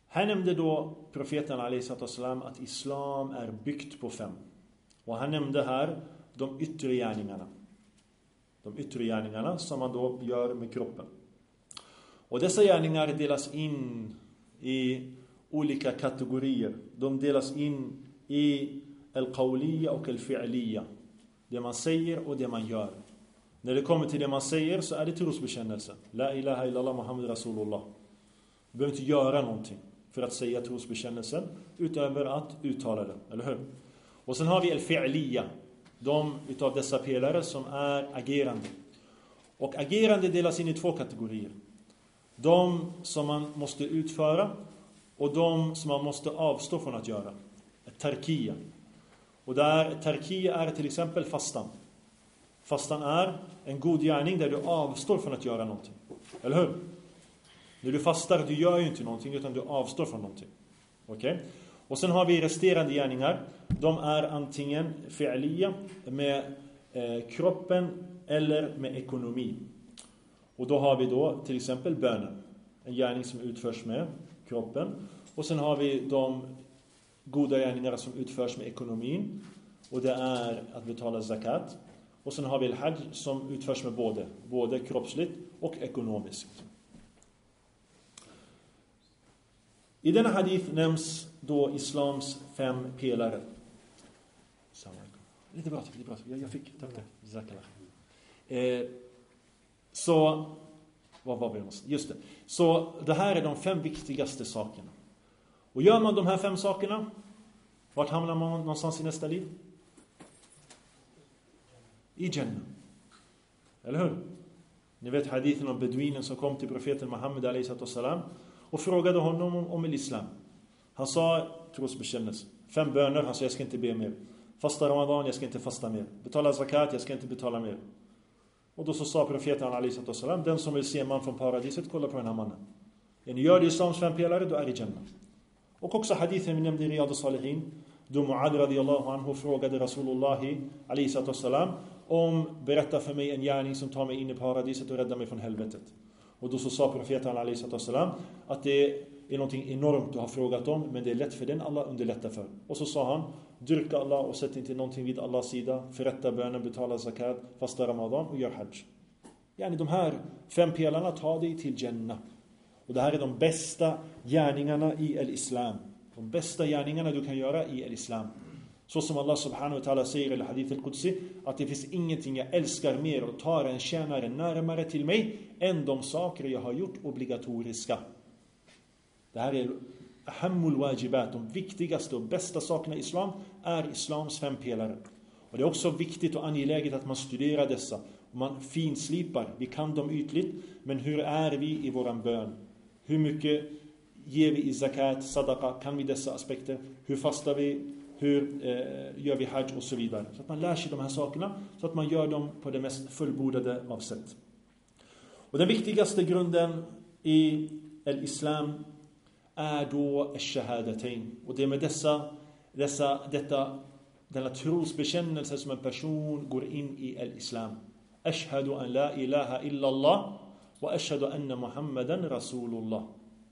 Speaker 1: Här nämnde då profeten alaihissalam att islam är byggt på fem. Och han nämnde här de yttre gärningarna. De yttre gärningarna som man då gör med kroppen. Och dessa gärningar delas in i olika kategorier. De delas in i al-qawliya och al-fi'liya. Det man säger och det man gör. När det kommer till det man säger så är det trosbekännelse. La ilaha illallah Muhammad Rasulullah. Du behöver inte göra någonting för att säga trosbekännelsen utöver att uttala det, eller hur? Och sen har vi al-fi'liya. De utav dessa pelare som är agerande. Och agerande delas in i två kategorier. De som man måste utföra och de som man måste avstå från att göra. Tarkiya. Och där tarkiya är till exempel fastan. Fastan är en god gärning där du avstår från att göra någonting. Eller hur? När du fastar, du gör ju inte någonting utan du avstår från någonting. Okej? Okay? Och sen har vi resterande gärningar. De är antingen fi'liya med eh, kroppen eller med ekonomi. Och då har vi då till exempel bönen. En gärning som utförs med kroppen. Och sen har vi de goda gärningar som utförs med ekonomin. Och det är att betala zakat. Och sen har vi al-hajj som utförs med både, både kroppsligt och ekonomiskt. I denna hadith nämns då islams fem pelare. Lite bra, lite bra. Jag, jag fick, tack det. Eh, så, vad var vi någonstans? Just det. Så det här är de fem viktigaste sakerna. Och gör man de här fem sakerna, vart hamnar man någonstans i nästa liv? I Jannah. Eller hur? Ni vet hadithen om beduinen som kom till profeten Muhammed alaihissalam och frågade honom om, om islam. Han sa trosbekännelse. Fem böner, han sa jag ska inte be mer. Fasta Ramadan, jag ska inte fasta mer. Betala zakat, jag ska inte betala mer. Och då så sa profeten alaihissalam, den som vill se man från paradiset, kolla på den här mannen. När ni gör det islams fem pelare, då är i Jannah. Och också hadithen vi nämnde i Riyad al-Salihin, då Mu'ad radiyallahu anhu frågade Rasulullah alaihissalam om berätta för mig en gärning som tar mig in i paradiset och räddar mig från helvetet. Och då så sa profeten alaihissalam att det är någonting enormt du har frågat om, men det är lätt för den Allah underlättar för. Och så sa han, dyrka Allah och sätt inte någonting vid Allahs sida, förrätta bönen, betala zakat, fasta Ramadan och gör hajj. Yani de här fem pelarna tar dig till Jannah. Och det här är de bästa gärningarna i al-Islam. De bästa gärningarna du kan göra i al-Islam. Så som Allah subhanahu wa ta'ala säger i hadith al-Qudsi, att det finns ingenting jag älskar mer och tar en tjänare närmare till mig än de saker jag har gjort obligatoriska. Det här är ahammul wajibat, de viktigaste och bästa sakerna i islam är islams fem pelare. Och det är också viktigt och angeläget att man studerar dessa. Och man finslipar, vi kan dem ytligt, men hur är vi i våran bön? Hur mycket ger vi i zakat, sadaqa, kan vi dessa aspekter? Hur fastar vi? Hur eh, gör vi hajj och så vidare? Så att man lär sig de här sakerna, så att man gör dem på det mest fullbordade av sätt. Och den viktigaste grunden i al-Islam är då al-shahadatain. Och det är med dessa, dessa, detta, denna trosbekännelse som en person går in i al-Islam. Ashhadu an la ilaha illallah wa ashhadu anna Muhammadan Rasulullah.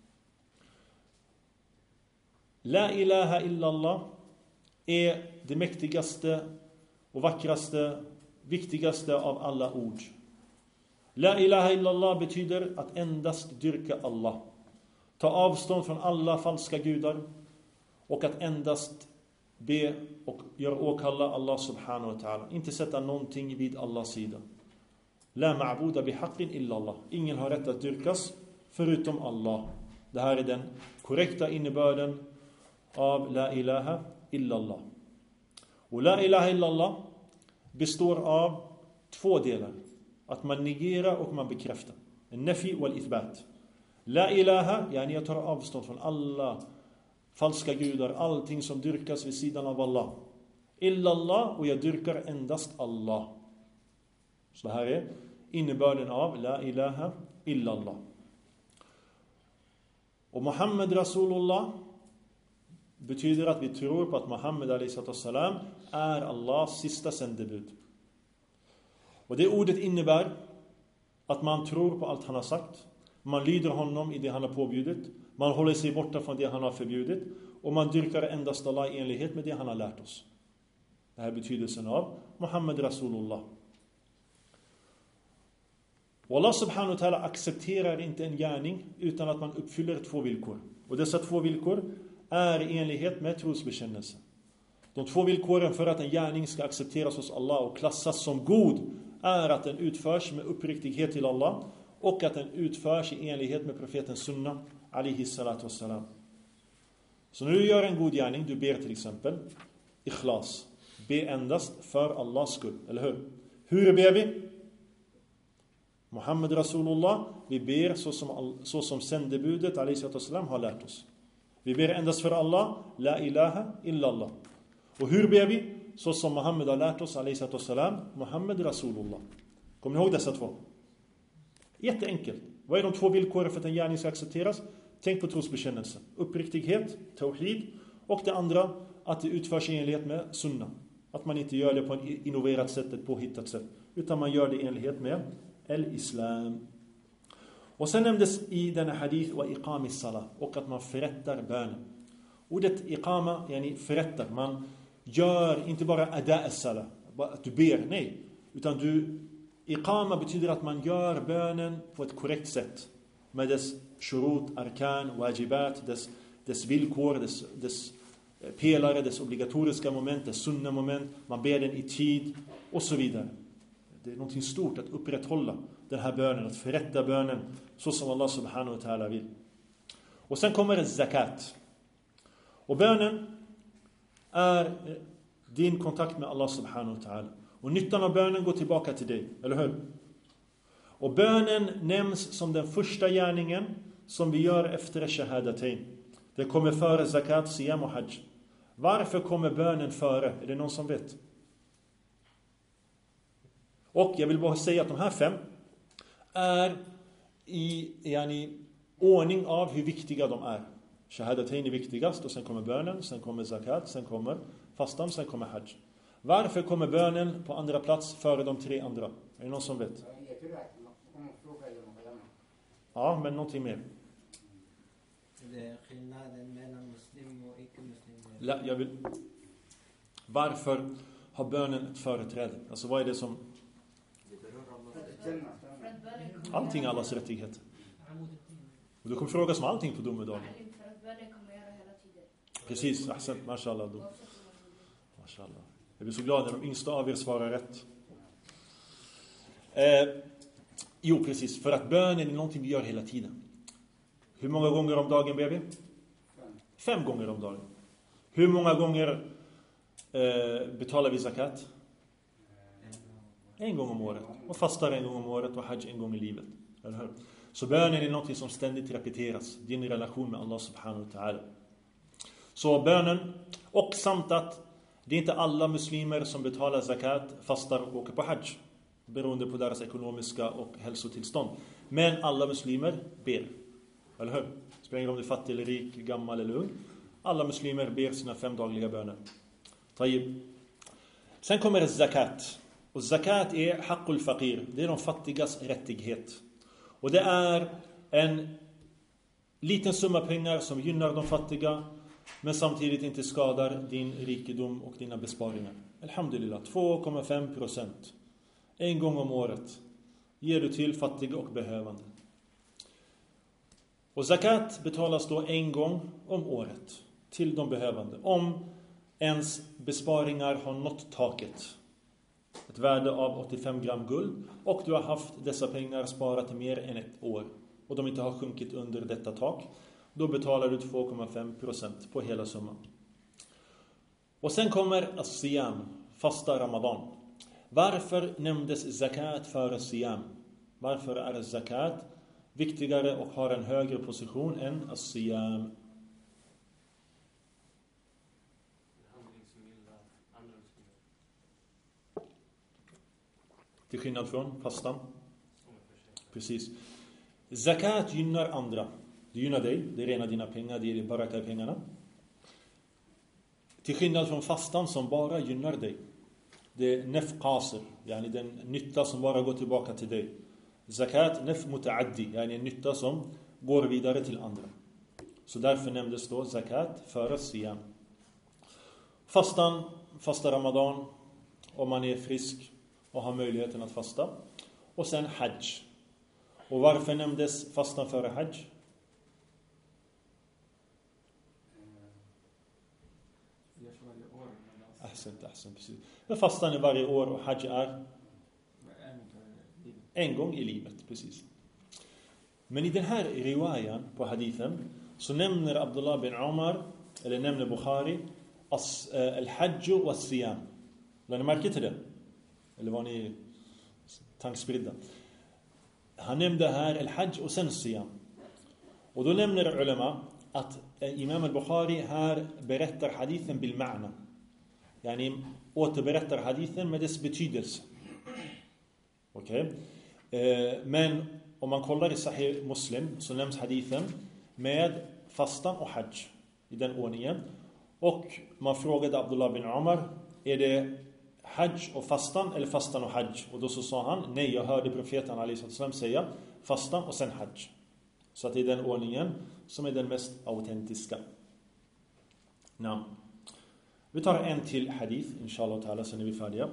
Speaker 1: La ilaha illallah är det mäktigaste och vackraste, viktigaste av alla ord. La ilaha illallah betyder att endast dyrka Allah. Ta avstånd från alla falska gudar och att endast be och göra åkalla Allah subhanahu wa ta'ala. Inte sätta någonting vid Allahs sida. La ma'buda bihaqqin illallah. Ingen har rätt att dyrkas förutom Allah. Det här är den korrekta innebörden av la ilaha illallah. Och la ilaha illallah består av två delar. Att man negerar och man bekräftar. En nafi wal ithbat. La ilaha, yani jag tar avstånd från alla falska gudar, allting som dyrkas vid sidan av Allah. Illallah, och jag dyrkar endast Allah. Så det här är innebörden av la ilaha illallah. Och Muhammad Rasulullah betyder att vi tror på att Muhammad alaihissalam är Allahs sista sändebud. Och det ordet innebär att man tror på allt han har sagt. Man lyder honom i det han har påbjudit. Man håller sig borta från det han har förbjudit. Och man dyrkar endast Allah i enlighet med det han har lärt oss. Det här är betydelsen av Muhammed Rasulullah. Och Allah subhanahu wa ta'ala accepterar inte en gärning utan att man uppfyller två villkor. Och dessa två villkor är i enlighet med trosbekännelse. De två villkoren för att en gärning ska accepteras hos Allah och klassas som god är att den utförs med uppriktighet till Allah och att den utförs i enlighet med profetens sunna alaihi salatu wassalam. Så när du gör en god gärning, du ber till exempel ikhlas, be endast för Allahs skull, eller hur? Hur ber vi? Muhammed Rasulullah, vi ber så som, så som sändebudet alaihi salatu wassalam har lärt oss. Vi ber endast för Allah, la ilaha illallah. Och hur ber vi? Så som Muhammed har lärt oss, alaihi salatu wassalam, Muhammed Rasulullah. Kommer ni ihåg dessa två? Jätteenkelt. Vad är de två villkoren för att en gärning ska accepteras? Tänk på trosbekännelse. Uppriktighet, tawhid. Och det andra, att det utförs i enlighet med sunna. Att man inte gör det på ett innoverat sätt, ett påhittat sätt. Utan man gör det i enlighet med el-islam. Och sen nämndes i denna hadith wa iqami salah, och att man förrättar bönen. Ordet iqama, yani förrättar. Man gör inte bara ada as-salah, att du ber, nej. Utan du, iqama betyder att man gör bönen på ett korrekt sätt. Med dess shurut, arkan, wajibat, dess, dess villkor, dess, dess pelare, dess obligatoriska moment, dess sunna moment. Man ber den i tid och så vidare. Det är något stort att upprätthålla den här bönen, att förrätta bönen så som Allah subhanahu wa ta'ala vill. Och sen kommer zakat. Och bönen är din kontakt med Allah subhanahu wa ta'ala. Och nyttan av bönen går tillbaka till dig, eller hur? Och bönen nämns som den första gärningen som vi gör efter shahadatain. Det kommer före zakat, siyam och hajj. Varför kommer bönen före? Är det någon som vet? Och jag vill bara säga att de här fem är i yani, ordning av hur viktiga de är. Shahadatain är viktigast, och sen kommer bönen, sen kommer zakat, sen kommer fastan, sen kommer hajj. Varför kommer bönen på andra plats före de tre andra? Är det någon som vet? Ja, men någonting mer.
Speaker 2: Det är skillnaden mellan muslim och icke-muslim.
Speaker 1: La, jag vill... Varför har bönen ett företräde? Alltså vad är det som... Allting är Allahs rättighet. Och du kommer fråga som allting på domedagen. Precis, ahsan, mashallah. Mashallah. Jag blir så glad när de yngsta av er svarar rätt. Eh, jo, precis. För att bönen är någonting vi gör hela tiden. Hur många gånger om dagen ber vi? Fem gånger om dagen. Hur många gånger eh, betalar vi zakat? En gång om året. Och fastar en gång om året och hajj en gång i livet. Eller hur? Så bönen är något som ständigt repeteras. Din relation med Allah subhanahu wa ta'ala. Så bönen, och samt att det är inte alla muslimer som betalar zakat, fastar och åker på hajj. Beroende på deras ekonomiska och hälsotillstånd. Men alla muslimer ber. Eller hur? Spelar ingen roll om du är fattig eller rik, gammal eller ung. Alla muslimer ber sina fem dagliga böner. Tayyib. Sen kommer zakat. Och zakat är haqqul faqir. Det är de fattigas rättighet. Och det är en liten summa pengar som gynnar de fattiga, men samtidigt inte skadar din rikedom och dina besparingar. Alhamdulillah, två komma fem procent. En gång om året ger du till fattiga och behövande. Och zakat betalas då en gång om året till de behövande. Om ens besparingar har nått taket. Ett värde av åttiofem gram guld. Och du har haft dessa pengar sparat i mer än ett år. Och de inte har sjunkit under detta tak. Då betalar du två komma fem procent på hela summan. Och sen kommer as-siyam, fasta Ramadan. Varför nämndes zakat före siyam? Varför är zakat viktigare och har en högre position än as-siyam? Till skillnad från fastan. Precis. Zakat gynnar andra. Det gynnar dig, det renar dina pengar, det ger dig baraka i pengarna. Till skillnad från fastan som bara gynnar dig. Det är nefqaser, yani den nytta som bara går tillbaka till dig. Zakat nef mutaaddi, yani en nytta som går vidare till andra. Så därför nämndes då zakat före siyam. Fastan, fasta Ramadan om man är frisk och har möjligheten att fasta. Och sen hajj. Och varför nämndes fastan före hajj? Ahsant, ahsant, precis. Fastan är varje år och hajj är en gång i livet, precis. Men i den här riwayan på hadithen så nämner Abdullah bin Umar, eller nämner Bukhari, al-hajj och al-siyam. Lade ni märke till det? Eller var ni tankspridda? Han nämnde här al-hajj och sen siyam. Och då nämner ulema att Imam al-Bukhari här berättar hadithen bil ma'na. Yani återberättar hadithen med dess betydelse. Okej? Okay. Men om man kollar i Sahih Muslim så nämns hadithen med fastan och hajj i den ordningen. Och man frågade Abdullah bin Umar, är det hajj och fastan eller fastan och hajj? Och då så sa han, nej, jag hörde profeten alaihi wasallam säga fastan och sen hajj. Så att det är den ordningen som är den mest autentiska. Namn. Vi tar en till hadith, inshallah ta'ala, sen är vi färdiga.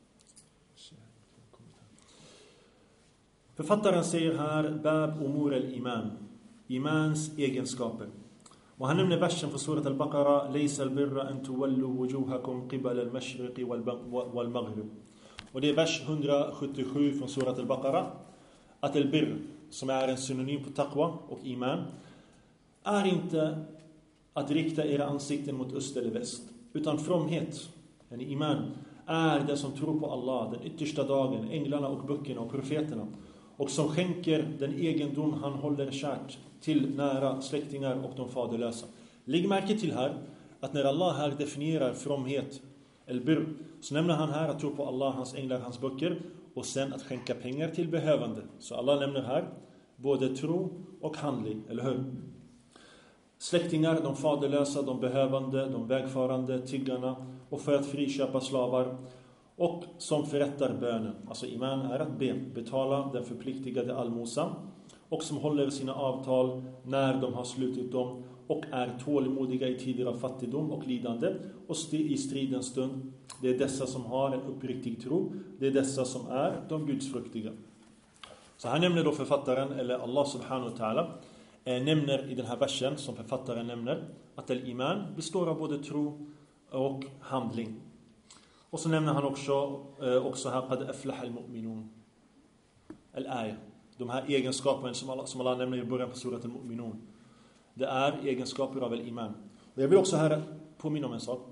Speaker 1: Författaren säger här Bab umur al-iman, imans egenskaper. Och han nämner versen för surat al-Baqara, Laysa al-birra an tuwallu wujuhakum qibala al-mashriqi wal-maghrib. Och det är vers hundrasjuttiosju från surat al-Baqara, att al-birr, som är en synonym på taqwa och iman, är inte att rikta era ansikten mot öst eller väst, utan fromhet, en iman, är det som tror på Allah, den yttersta dagen, änglarna och böckerna och profeterna, och som skänker den egendom han håller kärt till nära släktingar och de faderlösa. Lägg märke till här att när Allah här definierar fromhet, el-birr, så nämner han här att tro på Allah, hans änglar, hans böcker, och sen att skänka pengar till behövande. Så Allah nämner här både tro och handling, eller hur? Släktingar, de faderlösa, de behövande, de vägfarande, tiggarna, och för att friköpa slavar, och som förrättar bönen. Alltså iman är att be, betala den förpliktigade allmosan, och som håller sina avtal när de har slutit dem, och är tålmodiga i tider av fattigdom och lidande och i stridens stund. Det är dessa som har en uppriktig tro. Det är dessa som är de gudsfruktiga. Så här nämner då författaren, eller Allah subhanahu wa ta'ala, eh, nämner i den här versen som författaren nämner att al-iman består av både tro och handling. Och så nämner han också, eh, också här qad aflaha al-mu'minun, al-aya. De här egenskaperna som Allah, som Allah nämner i början på surat al-mu'minun. Det är egenskaper av al-iman. Och jag vill också här påminna om en sak.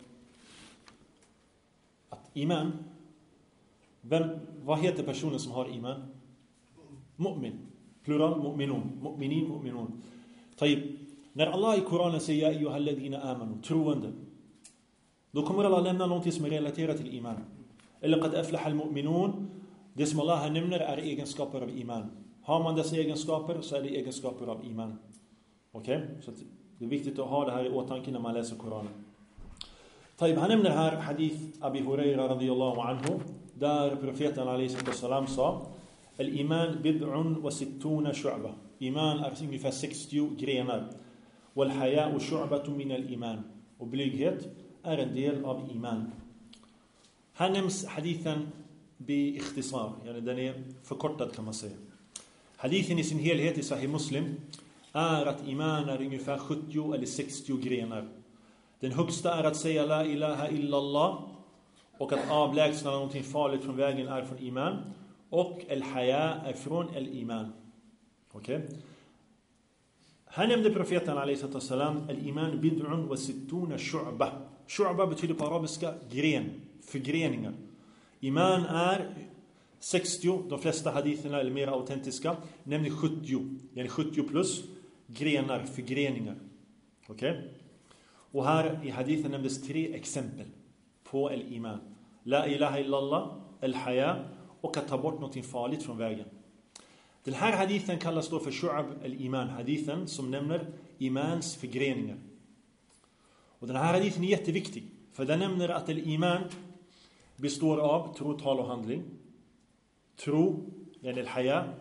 Speaker 1: Att iman, vem, vad heter personen som har iman? Mu'min. Plural, mu'minun. Mu'minin, mu'minun. Taib. När Allah i Koranen säger ja ayyuhalladhina amanu, troende, då kommer Allah lämna någonting som är relaterat till iman. Eller qad aflaha al-mu'minun, det som Allah här nämner är egenskaper av iman. Har man dessa egenskaper så är det egenskaper av iman. Okej? Okay? Så det är viktigt att ha det här i åtanke när man läser Koranen. Taib, han nämner här hadith Abi Huraira radiyallahu anhu, där profeten alayhi salam sa al-iman bid'un wa sittuna shu'ba. Iman är ungefär sextio grenar. Wal haya'u shu'batun min al-iman. Och blyghet är en del av iman. Här nämns hadithen bi ikhtisar, yani den är förkortad kan man säga. Hadithen i sin helhet i Sahih Muslim är att iman är ungefär sjuttio eller sextio grenar. Den högsta är att säga la ilaha illallah, och att avlägsna någonting farligt från vägen är från iman, och al-haya är från al-iman. Okej? Okay? Här nämnde profeten alayhi salam al-iman bid'un wa sittuna shu'ba. Shu'ba betyder på arabiska gren, förgreningar. Iman är sextio, de flesta haditherna är mer autentiska, nämner sjuttio, yani sjuttio plus grenar, förgreningar. Okej? Okay? Och här i hadithen nämndes tre exempel på al-iman. La ilaha illallah, al-haya, och att ta bort något farligt från vägen. Den här hadithen kallas då för shu'ab al-iman, hadithen som nämner imans förgreningar. Och den här hadithen är jätteviktig, för den nämner att al-iman består av tro, tal och handling. Tro, yani al-haya,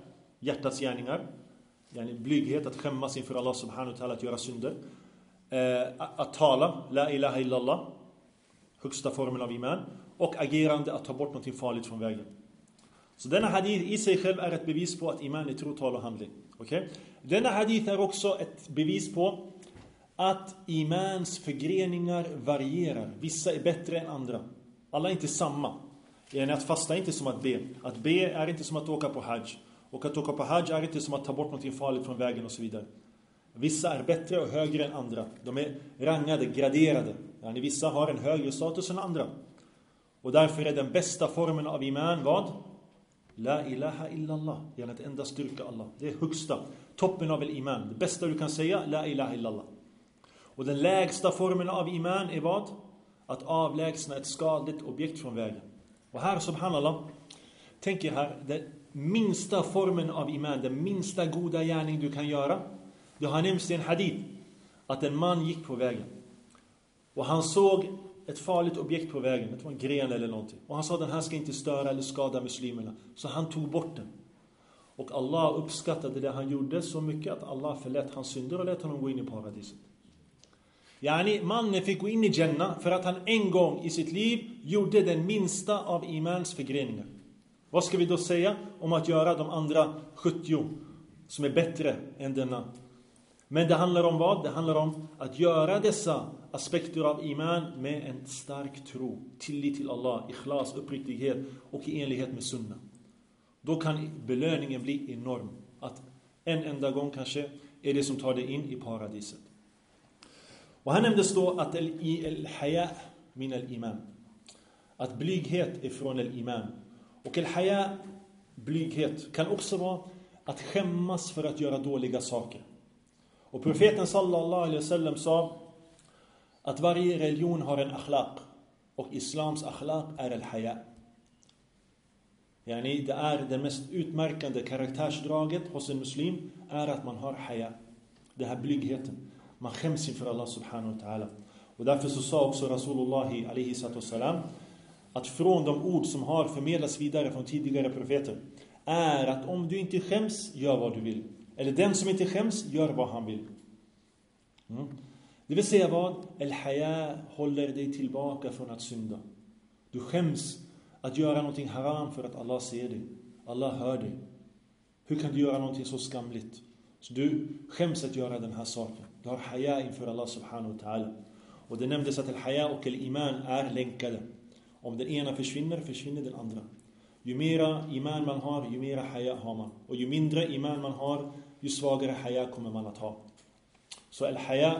Speaker 1: hjärtats gärningar. Yani blyghet, att skämmas inför Allah subhanahu wa ta'ala, att göra synder. Eh, att tala, la ilaha illallah, högsta formen av iman. Och agerande, att ta bort något farligt från vägen. Så denna hadith i sig själv är ett bevis på att iman är tro, tal och handling. Okay? Denna hadith är också ett bevis på att imans förgreningar varierar. Vissa är bättre än andra. Alla är inte samma. Att fasta är inte som att be. Att be är inte som att åka på hajj. Och att åka på hajj är inte som att ta bort något farligt från vägen och så vidare. Vissa är bättre och högre än andra. De är rangade, graderade. Yani vissa har en högre status än andra. Och därför är den bästa formen av iman vad? La ilaha illallah. Yani att endast styrka Allah. Det är högsta, toppen av el iman. Det bästa du kan säga, la ilaha illallah. Och den lägsta formen av iman är vad? Att avlägsna ett skadligt objekt från vägen. Och här, subhanallah, tänk er här, den minsta formen av iman, den minsta goda gärning du kan göra, det har nämnts i en hadith att en man gick på vägen och han såg ett farligt objekt på vägen, det var en gren eller någonting, och han sa den här ska inte störa eller skada muslimerna, så han tog bort den. Och Allah uppskattade det han gjorde så mycket att Allah förlät hans synder och lät honom gå in i paradiset. Yani mannen fick gå in i Jannah för att han en gång i sitt liv gjorde den minsta av imans förgreningar. Vad ska vi då säga om att göra de andra sjuttio som är bättre än denna? Men det handlar om vad? Det handlar om att göra dessa aspekter av iman med en stark tro, tillit till Allah, ikhlas, uppriktighet och i enlighet med sunnah. Då kan belöningen bli enorm. Att en enda gång kanske är det som tar dig in i paradiset. Och här nämndes då att el-haya min el-iman. Att blyghet är från el-iman. Och el-haya, blyghet, kan också vara att skämmas för att göra dåliga saker. Och profeten sallallahu alaihi wasallam sa att varje religion har en akhlaq. Och islams akhlaq är el-haya. Yani det är det mest utmärkande karaktärsdraget hos en muslim är att man har haya. Det här blygheten. Man skäms inför Allah subhanahu wa ta'ala. Och därför så sa också Rasulullah alaihi salam att från de ord som har förmedlats vidare från tidigare profeter är att om du inte skäms, gör vad du vill. Eller den som inte skäms, gör vad han vill. Mm. Det vill säga vad? El-haya håller dig tillbaka från att synda. Du skäms att göra någonting haram för att Allah ser dig. Allah hör dig. Hur kan du göra någonting så skamligt? Så du skäms att göra den här saken. Du har haya inför Allah subhanahu wa ta'ala. Och det nämndes att el-haya och el-iman är länkade. Om den ena försvinner, försvinner den andra. Ju mera iman man har, ju mera haya har man. Och ju mindre iman man har, ju svagare haya kommer man att ha. Så el-haya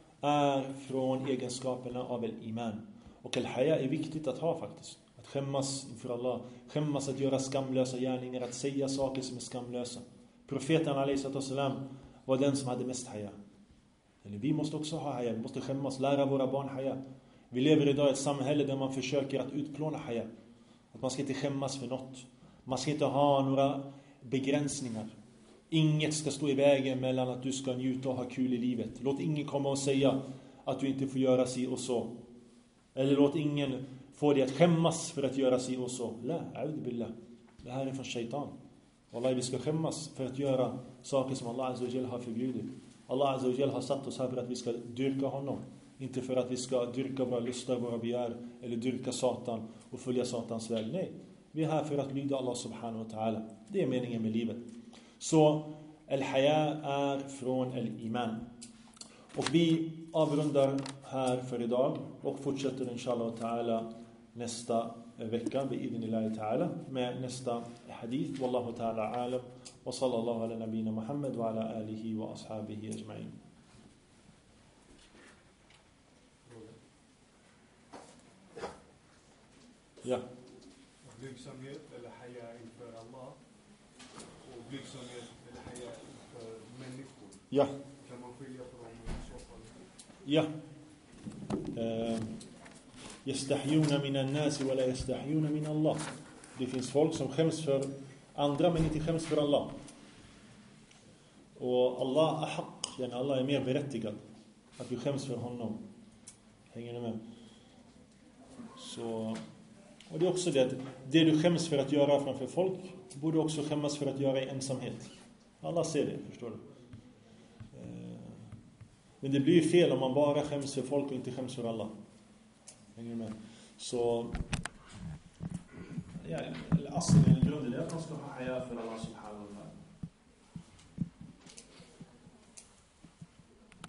Speaker 1: är från egenskaperna av el-iman. Och el-haya är viktigt att ha faktiskt. Att skämmas inför Allah. Skämmas att göra skamlösa gärningar. Att säga saker som är skamlösa. Profeten alaihi salam var den som hade mest haya. Eller vi måste också ha haya. Vi måste skämmas, lära våra barn haya. Vi lever idag i ett samhälle där man försöker att utplåna haya. Att man ska inte skämmas för något. Man ska inte ha några begränsningar. Inget ska stå i vägen mellan att du ska njuta och ha kul i livet. Låt ingen komma och säga att du inte får göra si och så. Eller låt ingen få dig att skämmas för att göra si och så. La, a'udhu billah. Det här är från shaitan. Wallahi, vi ska skämmas för att göra saker som Allah azza wa jalla har förbjudit. Allah azza wa jalla har satt oss här för att vi ska dyrka honom. Inte för att vi ska dyrka våra lustar, våra begär. Eller dyrka Satan och följa Satans väg. Nej, vi är här för att lyda Allah subhanahu wa ta'ala. Det är meningen med livet. Så el-haya är från el-iman. Och vi avrundar här för idag. Och fortsätter inshallah ta'ala nästa vecka bi'idhnillahi ta'ala med nästa hadith. Wallahu ta'ala alam. Wa sallallahu ala nabina Muhammad wa ala alihi wa ashabihi ajma'in. Ja.
Speaker 3: Blygsamhet eller haya inför Allah och blygsamhet eller haya inför människor.
Speaker 1: Ja.
Speaker 3: Kan man skilja på dem i så fall?
Speaker 1: Ja. Yastahjuna minan nasi wa la yastahjuna min Allah. Det finns folk som skäms för andra men inte skäms för Allah. Och Allah ahaq, yani Allah är mer berättigad att vi skäms för honom. Hänger ni med? Så Och det är också det att det du skäms för att göra framför folk borde också skämmas för att göra i ensamhet. Alla ser det, förstår du? Men det blir ju fel om man bara skäms för folk och inte skäms för alla. Hänger du med? Så ja, eller aslen eller grunden är att man ska ha haya för Allah subhanahu wa ta'ala.